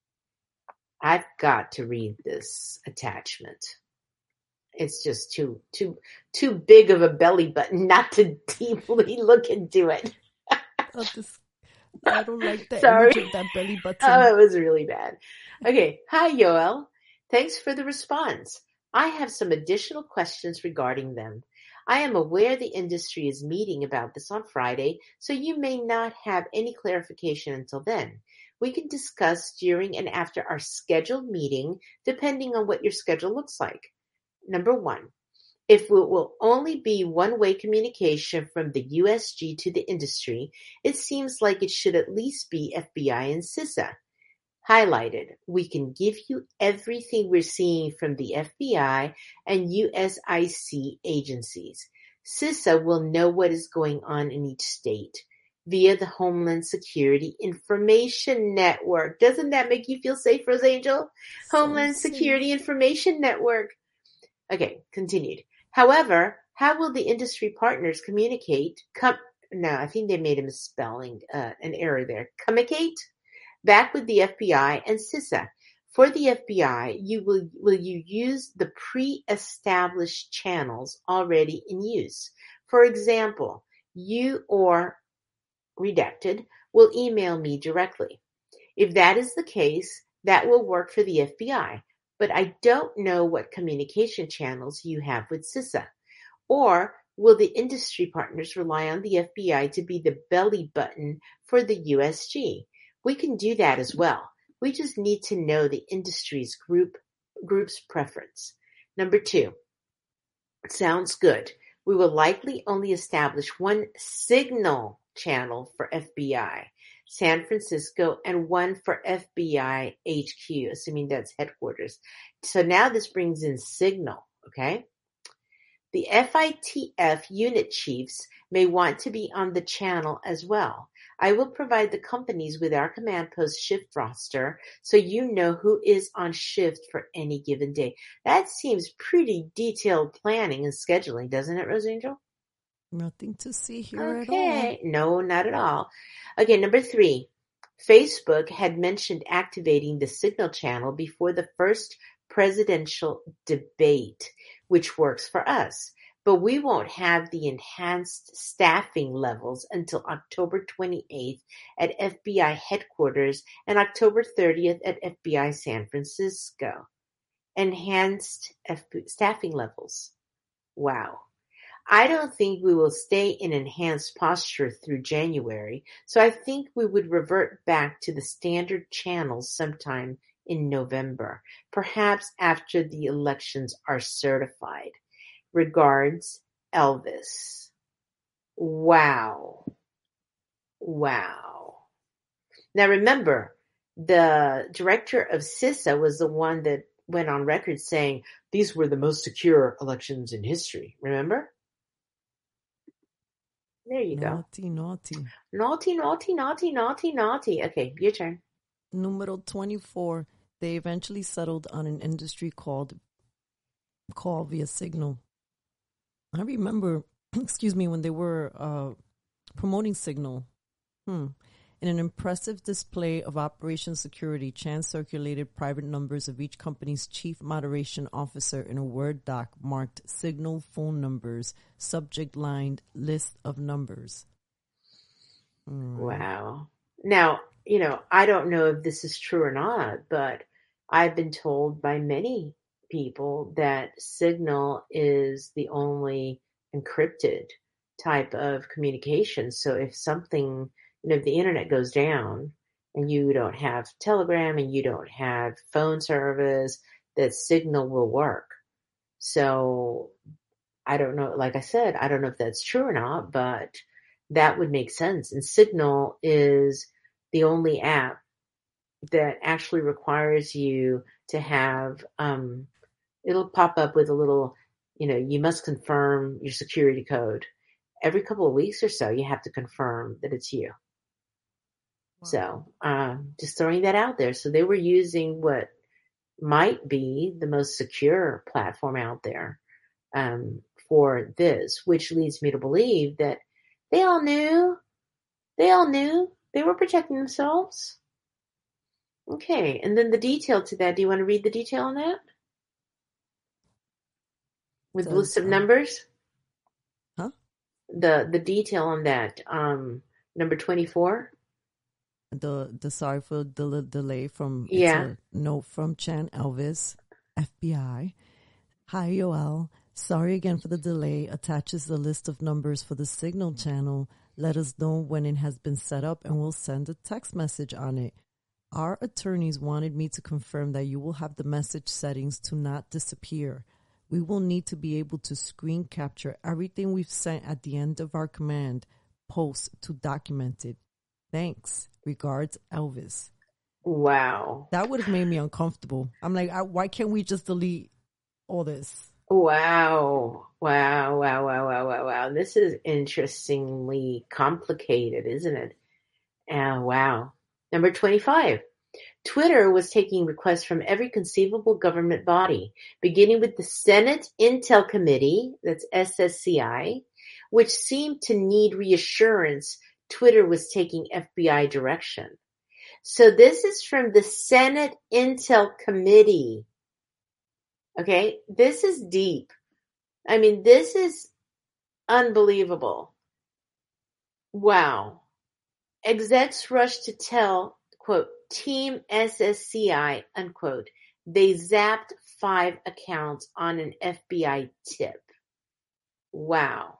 I've got to read this attachment. It's just too big of a belly button not to deeply look into it.
I don't like that
Sorry.
image of that belly button.
Oh, it was really bad. Okay. Hi, Yoel. Thanks for the response. I have some additional questions regarding them. I am aware the industry is meeting about this on Friday, so you may not have any clarification until then. We can discuss during and after our scheduled meeting, depending on what your schedule looks like. Number 1. If it will only be one-way communication from the USG to the industry, it seems like it should at least be FBI and CISA. Highlighted, we can give you everything we're seeing from the FBI and USIC agencies. CISA will know what is going on in each state via the Homeland Security Information Network. Doesn't that make you feel safe, Rosangel? Homeland Security Information Network. Okay, continued. However, how will the industry partners communicate? I think they made a misspelling, an error there. Communicate back with the FBI and CISA. For the FBI, will you use the pre-established channels already in use? For example, you or redacted will email me directly. If that is the case, that will work for the FBI. But I don't know what communication channels you have with CISA. Or will the industry partners rely on the FBI to be the belly button for the USG? We can do that as well. We just need to know the industry's group's preference. Number 2. Sounds good. We will likely only establish one signal channel for FBI, San Francisco, and one for FBI HQ, assuming that's headquarters. So now this brings in signal, okay? The FITF unit chiefs may want to be on the channel as well. I will provide the companies with our command post shift roster so you know who is on shift for any given day. That seems pretty detailed planning and scheduling, doesn't it, Rosangel?
Nothing to see here at all.
Okay. No, not at all. Okay, number 3. Facebook had mentioned activating the Signal channel before the first presidential debate, which works for us. But we won't have the enhanced staffing levels until October 28th at FBI headquarters and October 30th at FBI San Francisco. Enhanced staffing levels. Wow. I don't think we will stay in enhanced posture through January, so I think we would revert back to the standard channels sometime in November, perhaps after the elections are certified. Regards, Elvis. Wow. Now remember, the director of CISA was the one that went on record saying these were the most secure elections in history. Remember? There you go. Naughty. Okay, your turn.
Numero 24. They eventually settled on an industry call via Signal. I remember, when they were promoting Signal. In an impressive display of Operation Security, Chan circulated private numbers of each company's chief moderation officer in a Word doc marked Signal phone numbers, subject lined list of numbers.
Wow. Now, I don't know if this is true or not, but I've been told by many people that Signal is the only encrypted type of communication. So if something, if the internet goes down and you don't have Telegram and you don't have phone service, that Signal will work. So I don't know, like I said, I don't know if that's true or not, but that would make sense. And Signal is the only app that actually requires you to have, it'll pop up with a little, you must confirm your security code. Every couple of weeks or so, you have to confirm that it's you. Wow. So just throwing that out there. So they were using what might be the most secure platform out there for this, which leads me to believe that they all knew they were protecting themselves. Okay, and then the detail to that, do you want to read the detail on that? With the list of numbers?
Huh?
The detail on that, number 24?
The sorry for the delay from
it's
a note from Chan Elvis, FBI. Hi, Yoel. Sorry again for the delay. Attaches the list of numbers for the Signal channel. Let us know when it has been set up and we'll send a text message on it. Our attorneys wanted me to confirm that you will have the message settings to not disappear. We will need to be able to screen capture everything we've sent at the end of our command post to document it. Thanks. Regards, Elvis.
Wow.
That would have made me uncomfortable. I'm like, why can't we just delete all this?
Wow. This is interestingly complicated, isn't it? Wow. Number 25. Twitter was taking requests from every conceivable government body, beginning with the Senate Intel Committee, that's SSCI, which seemed to need reassurance Twitter was taking FBI direction. So this is from the Senate Intel Committee. Okay, this is deep. I mean, this is unbelievable. Wow. Execs rushed to tell, quote, Team SSCI, unquote, they zapped 5 accounts on an FBI tip. Wow.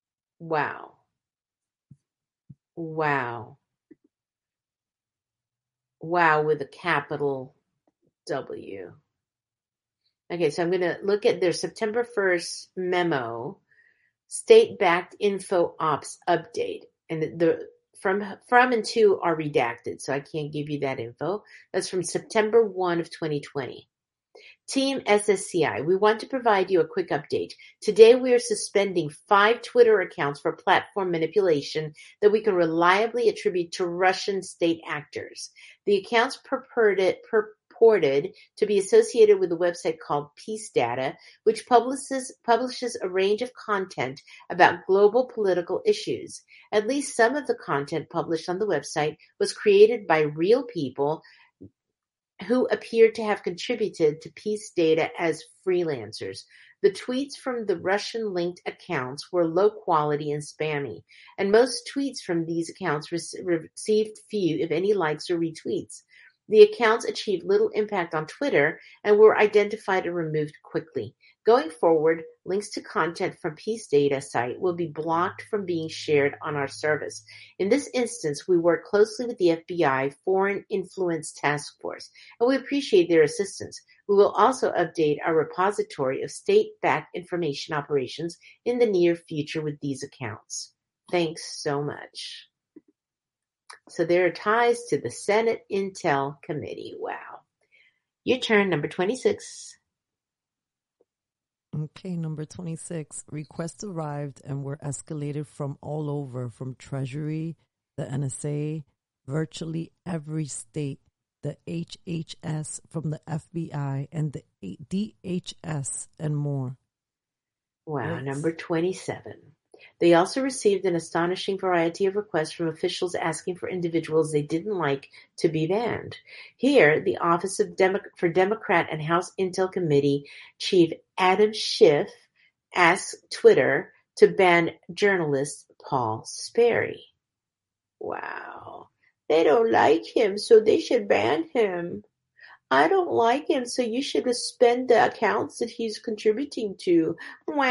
Wow with a capital W. Okay, so I'm going to look at their September 1st memo, state-backed info ops update. And the from and to are redacted, so I can't give you that info. That's from September 1 of 2020. Team SSCI, we want to provide you a quick update. Today we are suspending 5 Twitter accounts for platform manipulation that we can reliably attribute to Russian state actors. The accounts purported to be associated with a website called Peace Data, which publishes a range of content about global political issues. At least some of the content published on the website was created by real people who appeared to have contributed to Peace Data as freelancers. The tweets from the Russian-linked accounts were low quality and spammy, and most tweets from these accounts received few, if any, likes or retweets. The accounts achieved little impact on Twitter and were identified and removed quickly. Going forward, links to content from Peace Data site will be blocked from being shared on our service. In this instance, we work closely with the FBI Foreign Influence Task Force, and we appreciate their assistance. We will also update our repository of state-backed information operations in the near future with these accounts. Thanks so much. So there are ties to the Senate Intel Committee. Wow. Your turn, number 26.
Okay, number 26. Requests arrived and were escalated from all over, from Treasury, the NSA, virtually every state, the HHS, from the FBI, and the DHS, and more.
Wow,
Yes.
number 27. They also received an astonishing variety of requests from officials asking for individuals they didn't like to be banned. Here, the Office of for Democrat and House Intel Committee Chief Adam Schiff asked Twitter to ban journalist Paul Sperry. Wow. They don't like him, so they should ban him. I don't like him, so you should suspend the accounts that he's contributing to.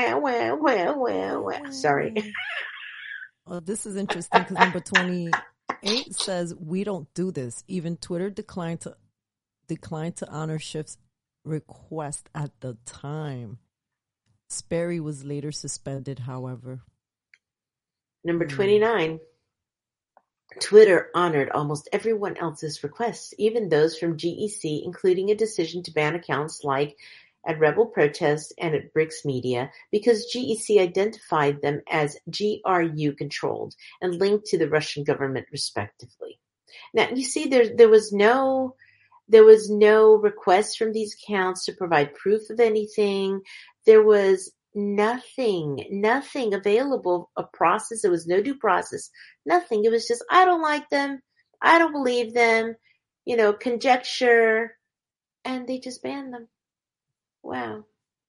Sorry.
Well, this is interesting because number 20 8 says, we don't do this. Even Twitter declined to honor Schiff's request at the time. Sperry was later suspended, however.
Number 29. Twitter honored almost everyone else's requests, even those from GEC, including a decision to ban accounts like at Rebel Protest and at Bricks Media, because GEC identified them as GRU controlled and linked to the Russian government respectively. Now, you see, there was no request from these accounts to provide proof of anything. There was nothing available, a process. There was no due process, nothing. It was just, I don't like them. I don't believe them, conjecture, and they just banned them. Wow.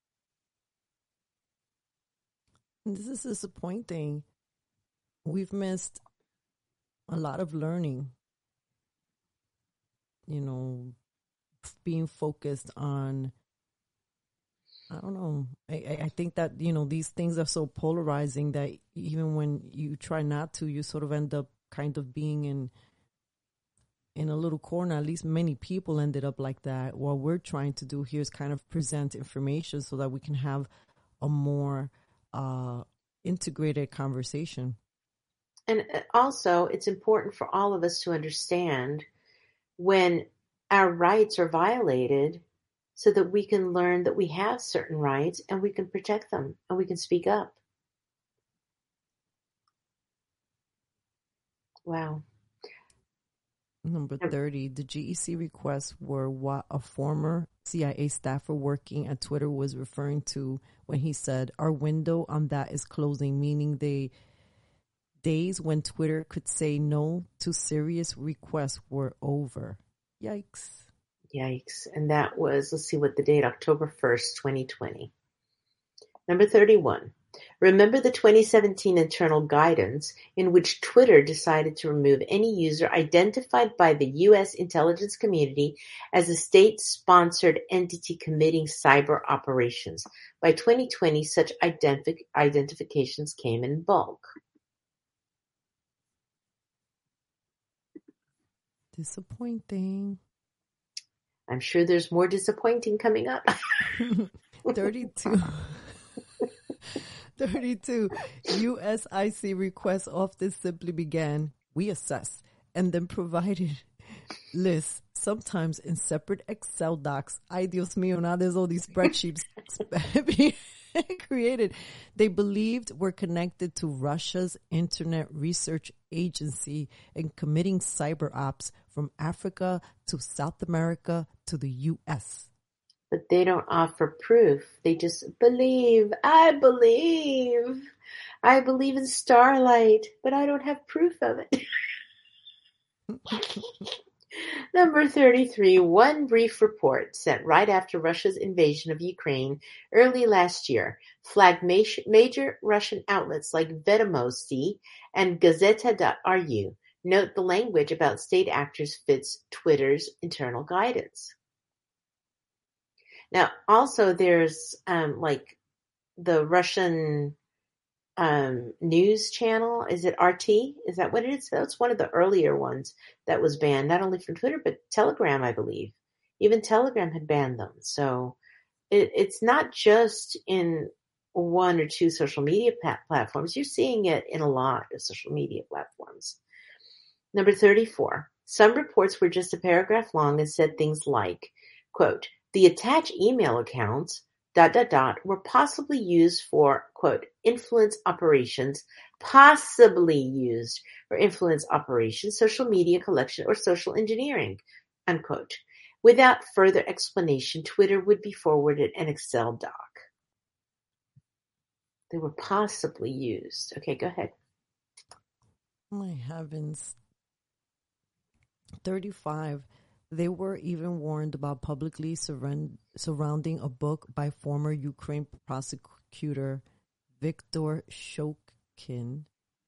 This is disappointing. We've missed a lot of learning, being focused on, I don't know. I think that, these things are so polarizing that even when you try not to, you sort of end up kind of being in a little corner. At least many people ended up like that. What we're trying to do here is kind of present information so that we can have a more integrated conversation.
And also, it's important for all of us to understand when our rights are violated so that we can learn that we have certain rights and we can protect them and we can speak up. Wow.
Number 30, the GEC requests were what a former CIA staffer working at Twitter was referring to when he said, our window on that is closing, meaning the days when Twitter could say no to serious requests were over. Yikes.
And that was, let's see what the date, October 1st, 2020. Number 31. Remember the 2017 internal guidance in which Twitter decided to remove any user identified by the U.S. intelligence community as a state-sponsored entity committing cyber operations. By 2020, such identifications came in bulk.
Disappointing.
I'm sure there's more disappointing coming up.
32. 32. USIC requests often simply began, we assess, and then provided lists, sometimes in separate Excel docs. Ay, Dios mío, now there's all these spreadsheets being created. They believed were connected to Russia's Internet Research Agency and committing cyber ops from Africa to South America to the U.S.
But they don't offer proof. They just believe. I believe in Starlight, but I don't have proof of it. Number 33, one brief report sent right after Russia's invasion of Ukraine early last year flagged major Russian outlets like Vedomosti and Gazeta.ru note the language about state actors fits Twitter's internal guidance. Now, also there's like the Russian news channel. Is it RT? Is that what it is? That's one of the earlier ones that was banned, not only from Twitter, but Telegram, I believe. Even Telegram had banned them. So it's not just in one or two social media platforms. You're seeing it in a lot of social media platforms. Number 34. Some reports were just a paragraph long and said things like, quote, the attached email accounts, ... were possibly used for, quote, influence operations, social media collection, or social engineering, unquote. Without further explanation, Twitter would be forwarded an Excel doc. They were possibly used. Okay, go ahead.
My heavens. 35. They were even warned about publicly surrounding a book by former Ukraine prosecutor Viktor Shokin,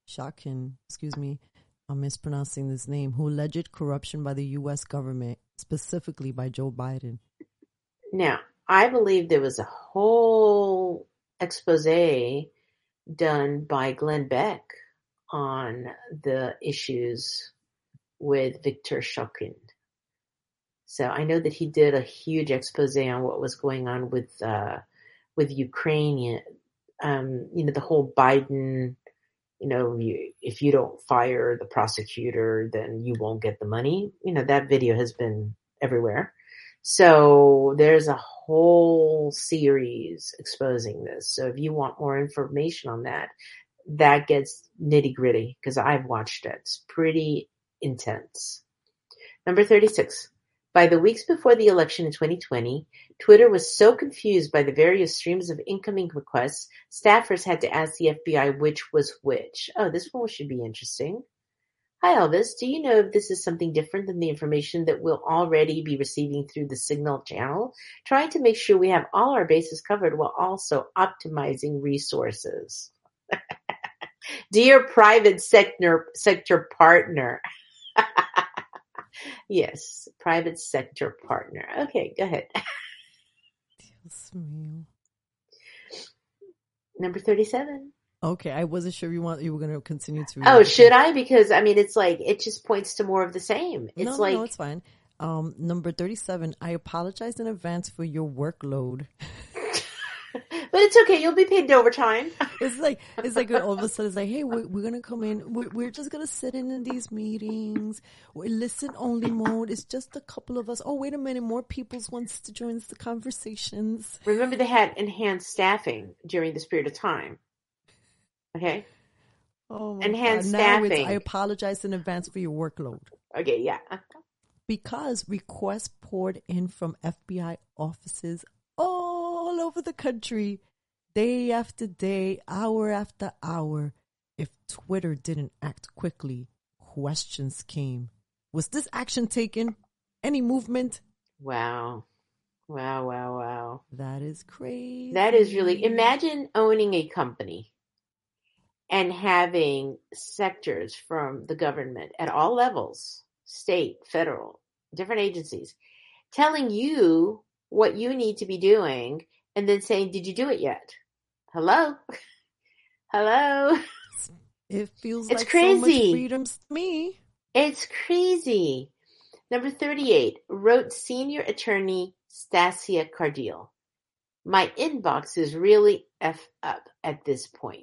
I'm mispronouncing this name, who alleged corruption by the U.S. government, specifically by Joe Biden.
Now, I believe there was a whole expose done by Glenn Beck on the issues with Viktor Shokin. So I know that he did a huge expose on what was going on with Ukraine. The whole Biden, if you don't fire the prosecutor, then you won't get the money. That video has been everywhere. So there's a whole series exposing this. So if you want more information on that, that gets nitty gritty because I've watched it. It's pretty intense. Number 36. By the weeks before the election in 2020, Twitter was so confused by the various streams of incoming requests, staffers had to ask the FBI which was which. Oh, this one should be interesting. Hi, Elvis. Do you know if this is something different than the information that we'll already be receiving through the Signal channel? Trying to make sure we have all our bases covered while also optimizing resources. Dear private sector partner. Yes, private sector partner. Okay, go ahead.
Dios mío.
Number 37.
Okay, I wasn't sure you were going to continue to read.
Oh, should I? Because, it's like, it just points to more of the same. It's
No, it's fine. Number 37, I apologize in advance for your workload.
But it's okay. You'll be paid overtime.
It's like all of a sudden it's like, hey, we're going to come in. We're just going to sit in these meetings. We're listen only mode. It's just a couple of us. Oh, wait a minute. More people wants to join the conversations.
Remember they had enhanced staffing during this period of time. Okay?
Oh, my
enhanced
God.
staffing.
I apologize in advance for your workload.
Okay, yeah.
Because requests poured in from FBI offices all over the country, day after day, hour after hour. If Twitter didn't act quickly, questions came. Was this action taken? Any movement?
Wow.
That is crazy.
That is really, imagine owning a company and having sectors from the government at all levels, state, federal, different agencies, telling you what you need to be doing and then saying, did you do it yet? Hello?
It feels
it's
like
crazy.
So much freedom to me.
It's crazy. Number 38, wrote senior attorney Stasia Cardile. My inbox is really F up at this point.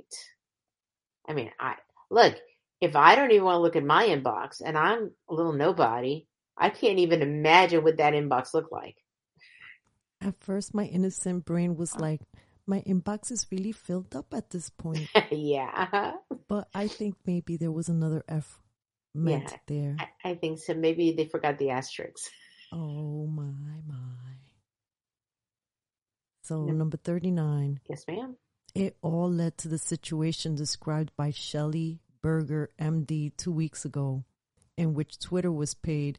If I don't even want to look at my inbox and I'm a little nobody, I can't even imagine what that inbox looked like.
At first, my innocent brain was like, my inbox is really filled up at this point.
Yeah.
But I think maybe there was another F meant there.
I think so. Maybe they forgot the asterisks.
Oh, my. So, number 39.
Yes, ma'am.
It all led to the situation described by Shelley Berger, MD, 2 weeks ago, in which Twitter was paid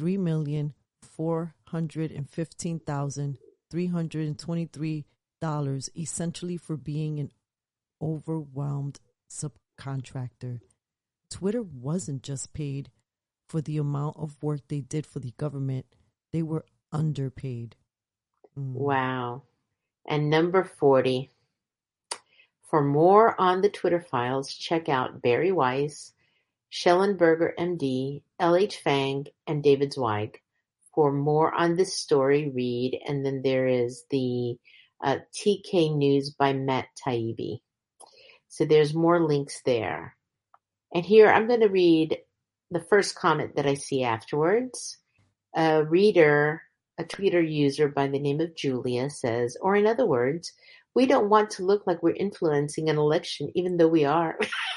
$3,415,323, essentially for being an overwhelmed subcontractor. Twitter wasn't just paid for the amount of work they did for the government. They were underpaid.
Wow. And number 40. For more on the Twitter files, check out Barry Weiss, Schellenberger MD, LH Fang, and David Zweig. For more on this story, read, and then there is the TK News by Matt Taibbi. So there's more links there. And here I'm going to read the first comment that I see afterwards. A Twitter user by the name of Julia says, or in other words, we don't want to look like we're influencing an election, even though we are.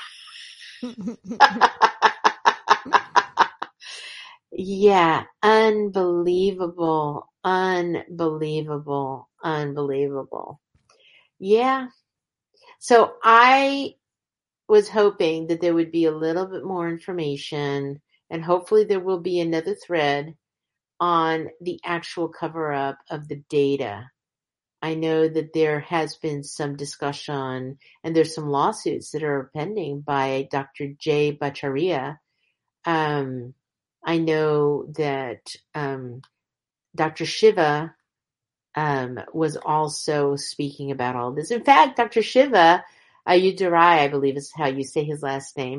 Yeah, unbelievable. Yeah. So I was hoping that there would be a little bit more information, and hopefully there will be another thread on the actual cover-up of the data. I know that there has been some discussion, and there's some lawsuits that are pending by Dr. Jay Bhattacharya. I know that Dr. Shiva was also speaking about all this. In fact, Dr. Shiva Ayyadurai, I believe is how you say his last name,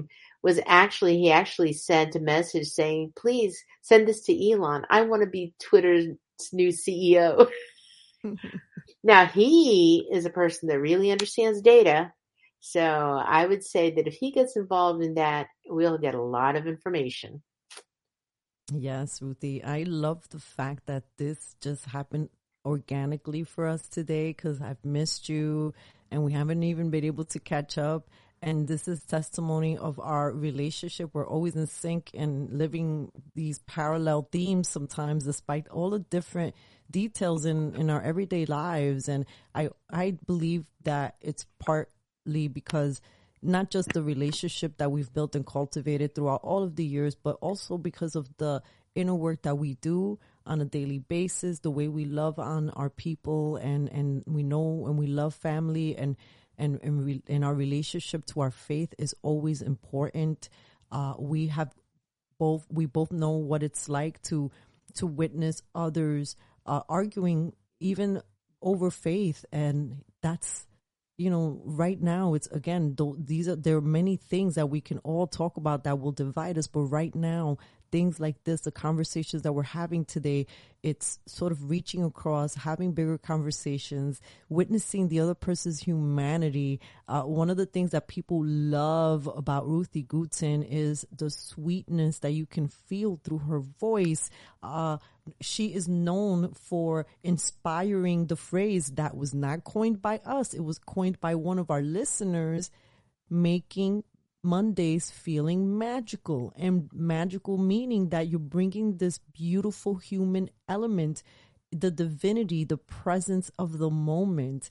was he actually sent a message saying, please send this to Elon. I want to be Twitter's new CEO. Now, he is a person that really understands data. So I would say that if he gets involved in that, we'll get a lot of information.
Yes, Ruthie. I love the fact that this just happened organically for us today, because I've missed you and we haven't even been able to catch up. And this is testimony of our relationship. We're always in sync and living these parallel themes sometimes, despite all the different details in our everyday lives. And I believe that it's partly because not just the relationship that we've built and cultivated throughout all of the years, but also because of the inner work that we do on a daily basis, the way we love on our people, and we know and we love family, and our relationship to our faith is always important. We both know what it's like to witness others arguing even over faith, and that's, right now it's, again, there are many things that we can all talk about that will divide us, but right now, things like this, the conversations that we're having today, it's sort of reaching across, having bigger conversations, witnessing the other person's humanity. One of the things that people love about Ruthie Gutzen is the sweetness that you can feel through her voice. She is known for inspiring the phrase that was not coined by us. It was coined by one of our listeners, making Mondays feeling magical, and magical meaning that you're bringing this beautiful human element, the divinity, the presence of the moment.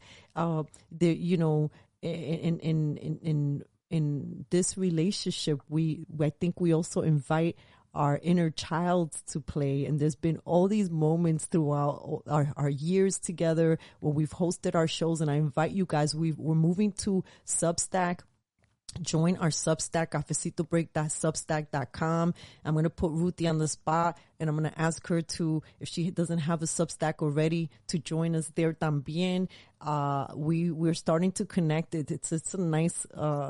In this relationship, I think we also invite our inner child to play. And there's been all these moments throughout our years together where we've hosted our shows. And I invite you guys, we're moving to Substack. Join our Substack, cafecitobreak.substack.com. I'm going to put Ruthie on the spot, and I'm going to ask her to, if she doesn't have a Substack already, to join us there también. We're starting to connect it. It's a nice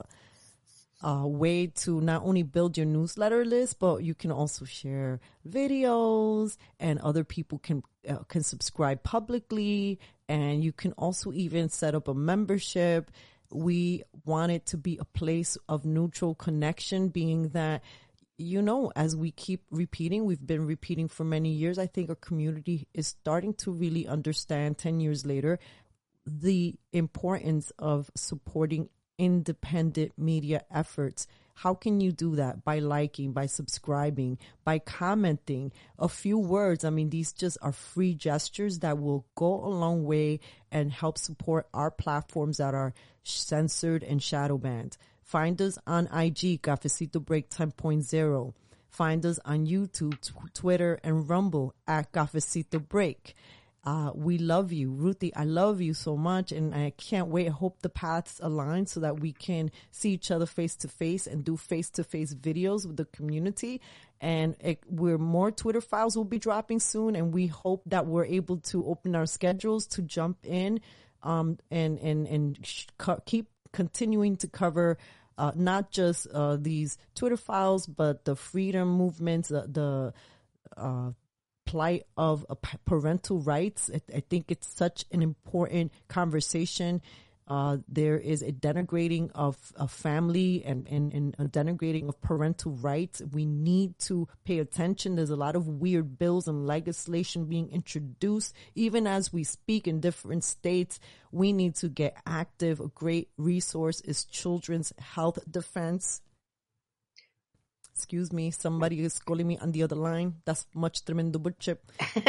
way to not only build your newsletter list, but you can also share videos, and other people can subscribe publicly, and you can also even set up a membership. We want it to be a place of neutral connection, being that, as we keep repeating, we've been repeating for many years, I think our community is starting to really understand 10 years later the importance of supporting independent media efforts. How can you do that? By liking, by subscribing, by commenting, a few words. I mean, these just are free gestures that will go a long way and help support our platforms that are censored and shadow banned. Find us on IG, Cafecito Break 10.0. Find us on YouTube, Twitter, and Rumble at Cafecito Break. We love you. Ruthie, I love you so much, and I can't wait. I hope the paths align so that we can see each other face to face and do face to face videos with the community. And we're more Twitter files will be dropping soon, and we hope that we're able to open our schedules to jump in and keep continuing to cover not just these Twitter files, but the freedom movements, the plight of parental rights. I think it's such an important conversation. There is a denigrating of family and a denigrating of parental rights. We need to pay attention. There's a lot of weird bills and legislation being introduced. Even as we speak in different states, we need to get active. A great resource is Children's Health Defense. Excuse me, somebody is calling me on the other line. That's much tremendo chip.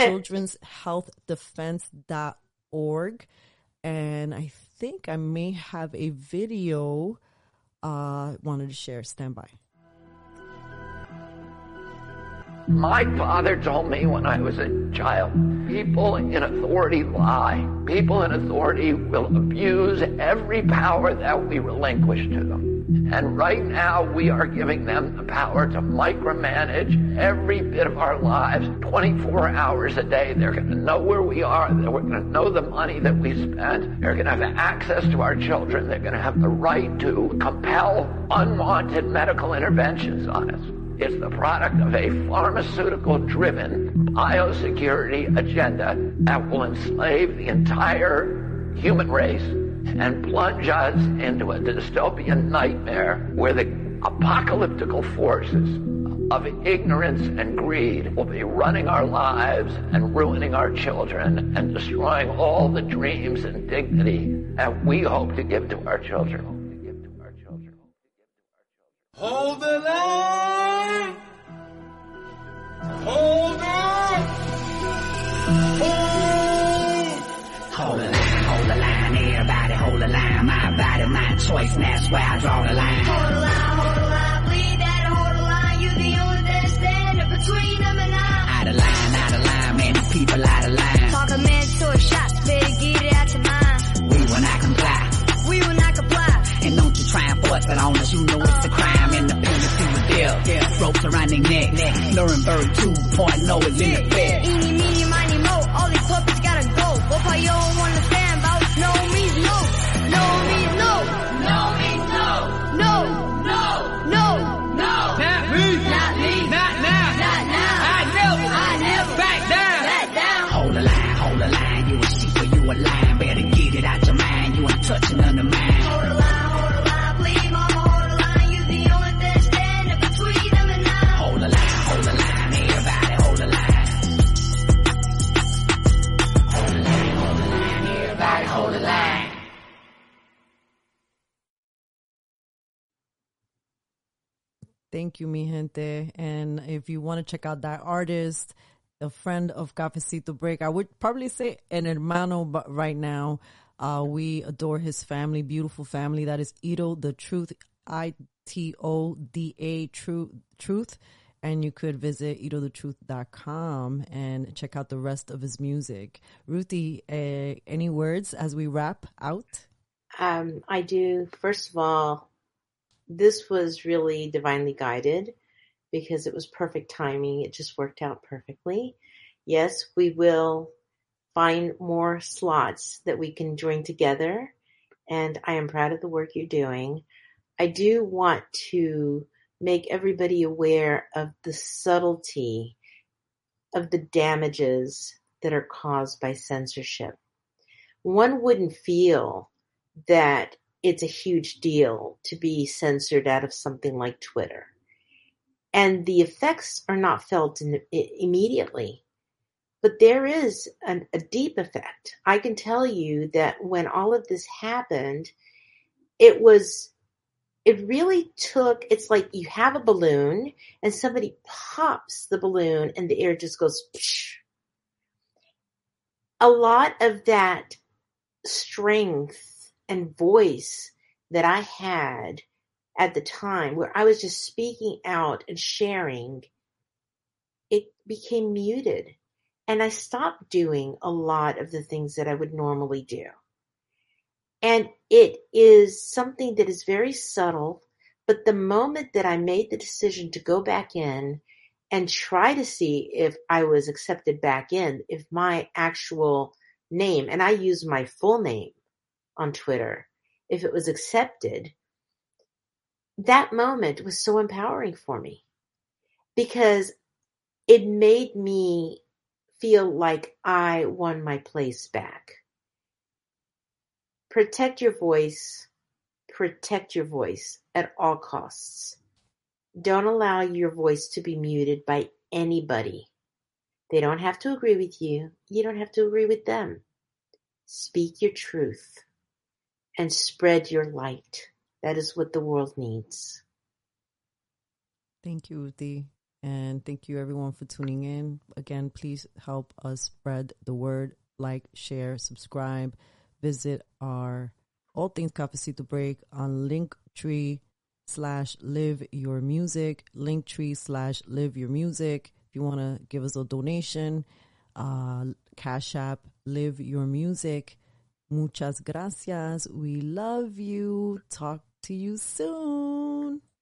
children'shealthdefense.org. And I think I may have a video wanted to share. Stand by.
My father told me when I was a child, people in authority lie. People in authority will abuse every power that we relinquish to them. And right now, we are giving them the power to micromanage every bit of our lives 24 hours a day. They're going to know where we are. They're going to know the money that we spent. They're going to have access to our children. They're going to have the right to compel unwanted medical interventions on us. It's the product of a pharmaceutical-driven biosecurity agenda that will enslave the entire human race and plunge us into a dystopian nightmare where the apocalyptical forces of ignorance and greed will be running our lives and ruining our children and destroying all the dreams and dignity that we hope to give to our children.
Hold the line! Hold on!
Hold the line, everybody hold the line. My body, my choice, and that's where I draw the line.
Hold the line, bleed that, hold the line. You're the only that standing between them and I.
Out of line, man, these people out of line.
Talking mentor shots, better get it out your mind.
We will not comply.
We will not comply.
And don't you try and force it on us, you know it's a crime. Independence to the bill, ropes around their neck. Nuremberg 2.0 is in effect.
Eeny, meeny, miny, mo, all these puppets gotta go. What you don't understand about no means no. No means no. No means no. No. No. No. No.
Not me.
Not me.
Not now.
Not now.
I never back down.
Back down.
Hold the line, you a sheep or you a lion. Better get it out your mind, you ain't touching none of mine.
Hold the line, please, mama, hold the line. You the only thing standing between them and I.
Hold the line, everybody hold the line. Everybody hold the line.
Thank you, mi gente. And if you want to check out that artist, a friend of Cafecito Break, I would probably say an hermano, but right now, we adore his family, beautiful family. That is Ito the Truth, ITODA Truth. And you could visit itothetruth.com and check out the rest of his music. Ruthie, any words as we wrap out?
I do. First of all, this was really divinely guided because it was perfect timing. It just worked out perfectly. Yes, we will find more slots that we can join together, and I am proud of the work you're doing. I do want to make everybody aware of the subtlety of the damages that are caused by censorship. One wouldn't feel that it's a huge deal to be censored out of something like Twitter. And the effects are not felt immediately. But there is a deep effect. I can tell you that when all of this happened, it really took, it's like you have a balloon and somebody pops the balloon and the air just goes psh. A lot of that strength and voice that I had at the time where I was just speaking out and sharing, it became muted. And I stopped doing a lot of the things that I would normally do. And it is something that is very subtle, but the moment that I made the decision to go back in and try to see if I was accepted back in, if my actual name, and I use my full name on Twitter, if it was accepted, that moment was so empowering for me because it made me feel like I won my place back. Protect your voice at all costs. Don't allow your voice to be muted by anybody. They don't have to agree with you. You don't have to agree with them. Speak your truth and spread your light. That is what the world needs.
Thank you, Ruthie. And thank you, everyone, for tuning in. Again, please help us spread the word. Like, share, subscribe. Visit our All Things Cafecito Break on Linktree/liveyourmusic. Linktree/liveyourmusic. If you want to give us a donation, Cash App, Live Your Music. Muchas gracias. We love you. Talk to you soon.